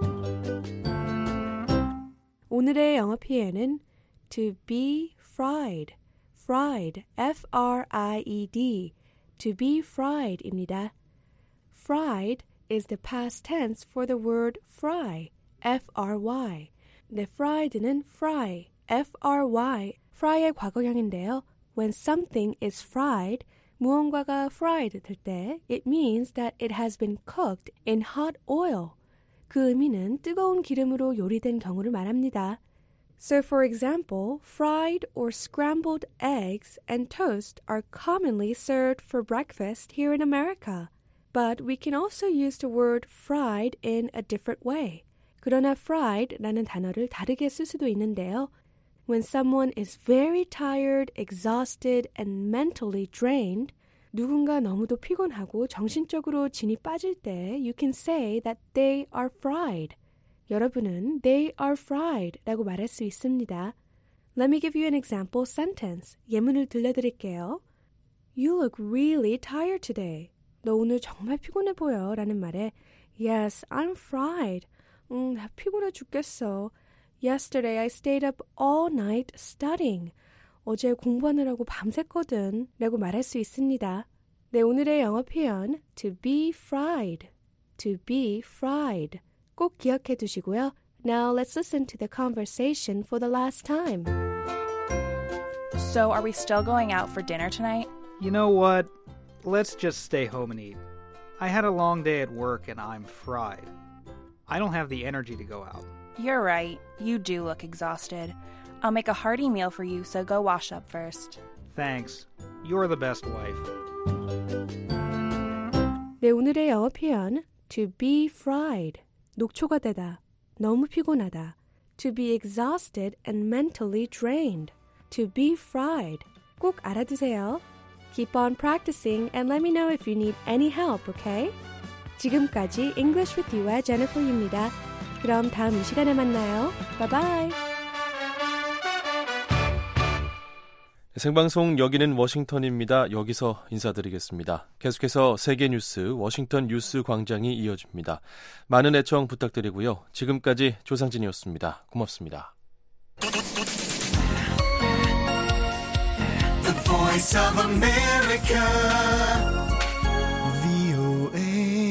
오늘의 영어 표현은 to be fried. fried, F-R-I-E-D, to be fried입니다. Fried is the past tense for the word fry, F-R-Y. 네, fried는 fry, F-R-Y, fry의 과거형인데요. When something is fried, 무언가가 fried 될 때, it means that it has been cooked in hot oil. 그 의미는 뜨거운 기름으로 요리된 경우를 말합니다. So, for example, fried or scrambled eggs and toast are commonly served for breakfast here in America. But we can also use the word fried in a different way. 그러나 fried라는 단어를 다르게 쓸 수도 있는데요. When someone is very tired, exhausted, and mentally drained, 누군가 너무도 피곤하고 정신적으로 진이 빠질 때 you can say that they are fried. 여러분은 they are fried 라고 말할 수 있습니다. Let me give you an example sentence. 예문을 들려드릴게요. You look really tired today. 너 오늘 정말 피곤해 보여 라는 말에 Yes, I'm fried. 나 피곤해 죽겠어. Yesterday I stayed up all night studying. 어제 공부하느라고 밤샜거든 라고 말할 수 있습니다. 네, 오늘의 영어 표현 to be fried. to be fried. 꼭 기억해 두시고요. Now let's listen to the conversation for the last time. So, are we still going out for dinner tonight? You know what? Let's just stay home and eat. I had a long day at work and I'm fried. I don't have the energy to go out. You're right. You do look exhausted. I'll make a hearty meal for you, so go wash up first. Thanks. You're the best wife. 네, 오늘의 영어 표현 to be fried. 녹초가 되다. 너무 피곤하다. To be exhausted and mentally drained. To be fried. 꼭 알아두세요. Keep on practicing and let me know if you need any help, okay? 지금까지 English with You의 Jennifer Yu입니다. 그럼 다음 이 시간에 만나요. Bye bye. 생방송 여기는 워싱턴입니다. 여기서 인사드리겠습니다. 계속해서 세계 뉴스 워싱턴 뉴스 광장이 이어집니다. 많은 애청 부탁드리고요. 지금까지 조상진이었습니다. 고맙습니다. The Voice of America, VOA.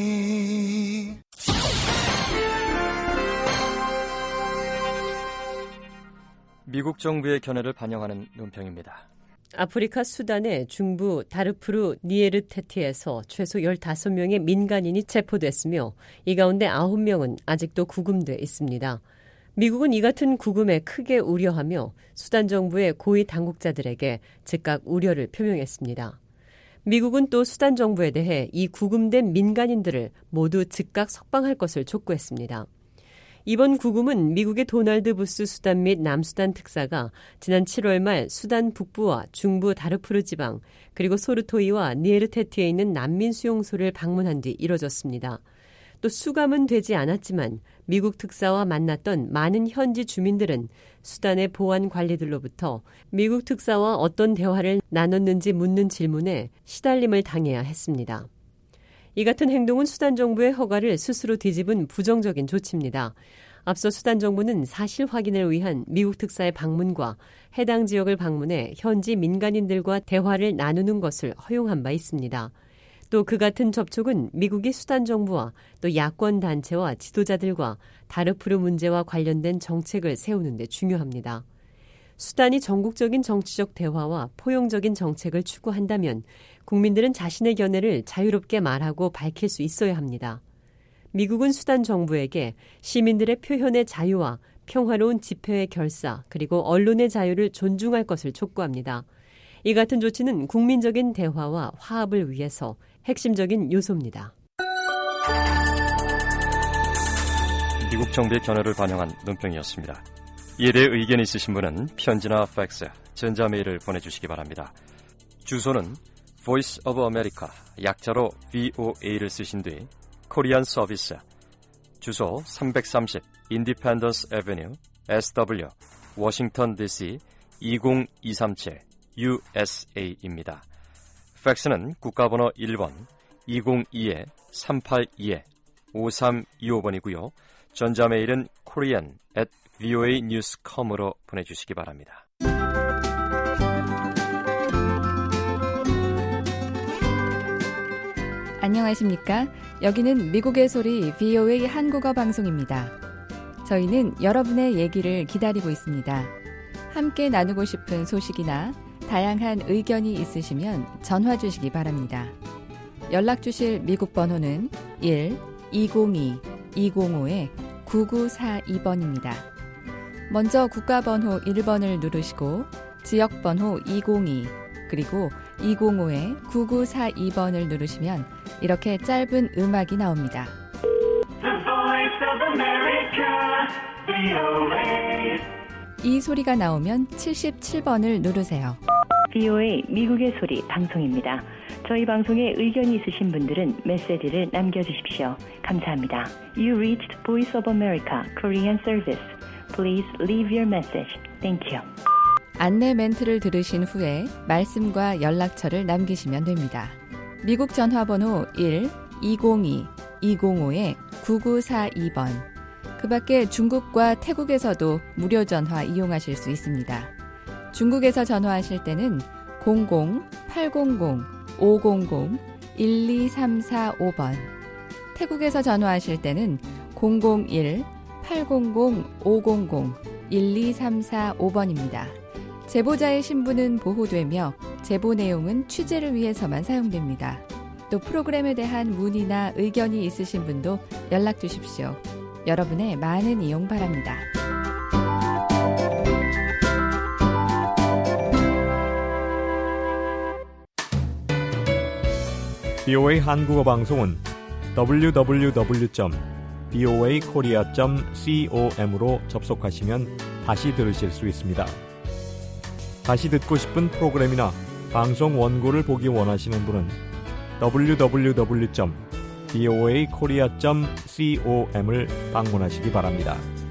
미국 정부의 견해를 반영하는 논평입니다. 아프리카 수단의 중부 다르푸르 니에르테티에서 최소 15명의 민간인이 체포됐으며 이 가운데 9명은 아직도 구금돼 있습니다. 미국은 이 같은 구금에 크게 우려하며 수단 정부의 고위 당국자들에게 즉각 우려를 표명했습니다. 미국은 또 수단 정부에 대해 이 구금된 민간인들을 모두 즉각 석방할 것을 촉구했습니다. 이번 구금은 미국의 도널드 부스 수단 및 남수단 특사가 지난 7월 말 수단 북부와 중부 다르푸르 지방 그리고 소르토이와 니에르테티에 있는 난민 수용소를 방문한 뒤 이뤄졌습니다. 또 수감은 되지 않았지만 미국 특사와 만났던 많은 현지 주민들은 수단의 보안 관리들로부터 미국 특사와 어떤 대화를 나눴는지 묻는 질문에 시달림을 당해야 했습니다. 이 같은 행동은 수단 정부의 허가를 스스로 뒤집은 부정적인 조치입니다. 앞서 수단 정부는 사실 확인을 위한 미국 특사의 방문과 해당 지역을 방문해 현지 민간인들과 대화를 나누는 것을 허용한 바 있습니다. 또 그 같은 접촉은 미국이 수단 정부와 또 야권 단체와 지도자들과 다르푸르 문제와 관련된 정책을 세우는 데 중요합니다. 수단이 전국적인 정치적 대화와 포용적인 정책을 추구한다면 국민들은 자신의 견해를 자유롭게 말하고 밝힐 수 있어야 합니다. 미국은 수단 정부에게 시민들의 표현의 자유와 평화로운 집회의 결사 그리고 언론의 자유를 존중할 것을 촉구합니다. 이 같은 조치는 국민적인 대화와 화합을 위해서 핵심적인 요소입니다. 미국 정부의 견해를 반영한 논평이었습니다. 이에 대해 의견이 있으신 분은 편지나 팩스, 전자메일을 보내주시기 바랍니다. 주소는 Voice of America, 약자로 VOA를 쓰신 뒤 코리안 서비스, 주소 330 Independence Avenue, SW, 워싱턴 DC 20237 USA입니다. 팩스는 국가번호 1번 202-382-5325번이고요. 전자메일은 korean@voanews.com으로 보내주시기 바랍니다. 안녕하십니까? 여기는 미국의 소리 VOA 한국어 방송입니다. 저희는 여러분의 얘기를 기다리고 있습니다. 함께 나누고 싶은 소식이나 다양한 의견이 있으시면 전화 주시기 바랍니다. 연락 주실 미국 번호는 1-202-205-9942번입니다. 먼저 국가번호 1번을 누르시고 지역번호 202 그리고 205-9942번을 누르시면 이렇게 짧은 음악이 나옵니다. The Voice of America, VOA. 이 소리가 나오면 77번을 누르세요. VOA 미국의 소리 방송입니다. 저희 방송에 의견이 있으신 분들은 메시지를 남겨주십시오. 감사합니다. You reached Voice of America Korean Service. Please leave your message. Thank you. 안내 멘트를 들으신 후에 말씀과 연락처를 남기시면 됩니다. 미국 전화번호 1-202-205-9942번. 그 밖에 중국과 태국에서도 무료 전화 이용하실 수 있습니다. 중국에서 전화하실 때는 00-800-500-1234-5번. 태국에서 전화하실 때는 001-800-500-1234-5번입니다. 제보자의 신분은 보호되며 제보 내용은 취재를 위해서만 사용됩니다. 또 프로그램에 대한 문의나 의견이 있으신 분도 연락 주십시오. 여러분의 많은 이용 바랍니다. VOA 한국어 방송은 www.voakorea.com으로 접속하시면 다시 들으실 수 있습니다. 다시 듣고 싶은 프로그램이나 방송 원고를 보기 원하시는 분은 www.voakorea.com을 방문하시기 바랍니다.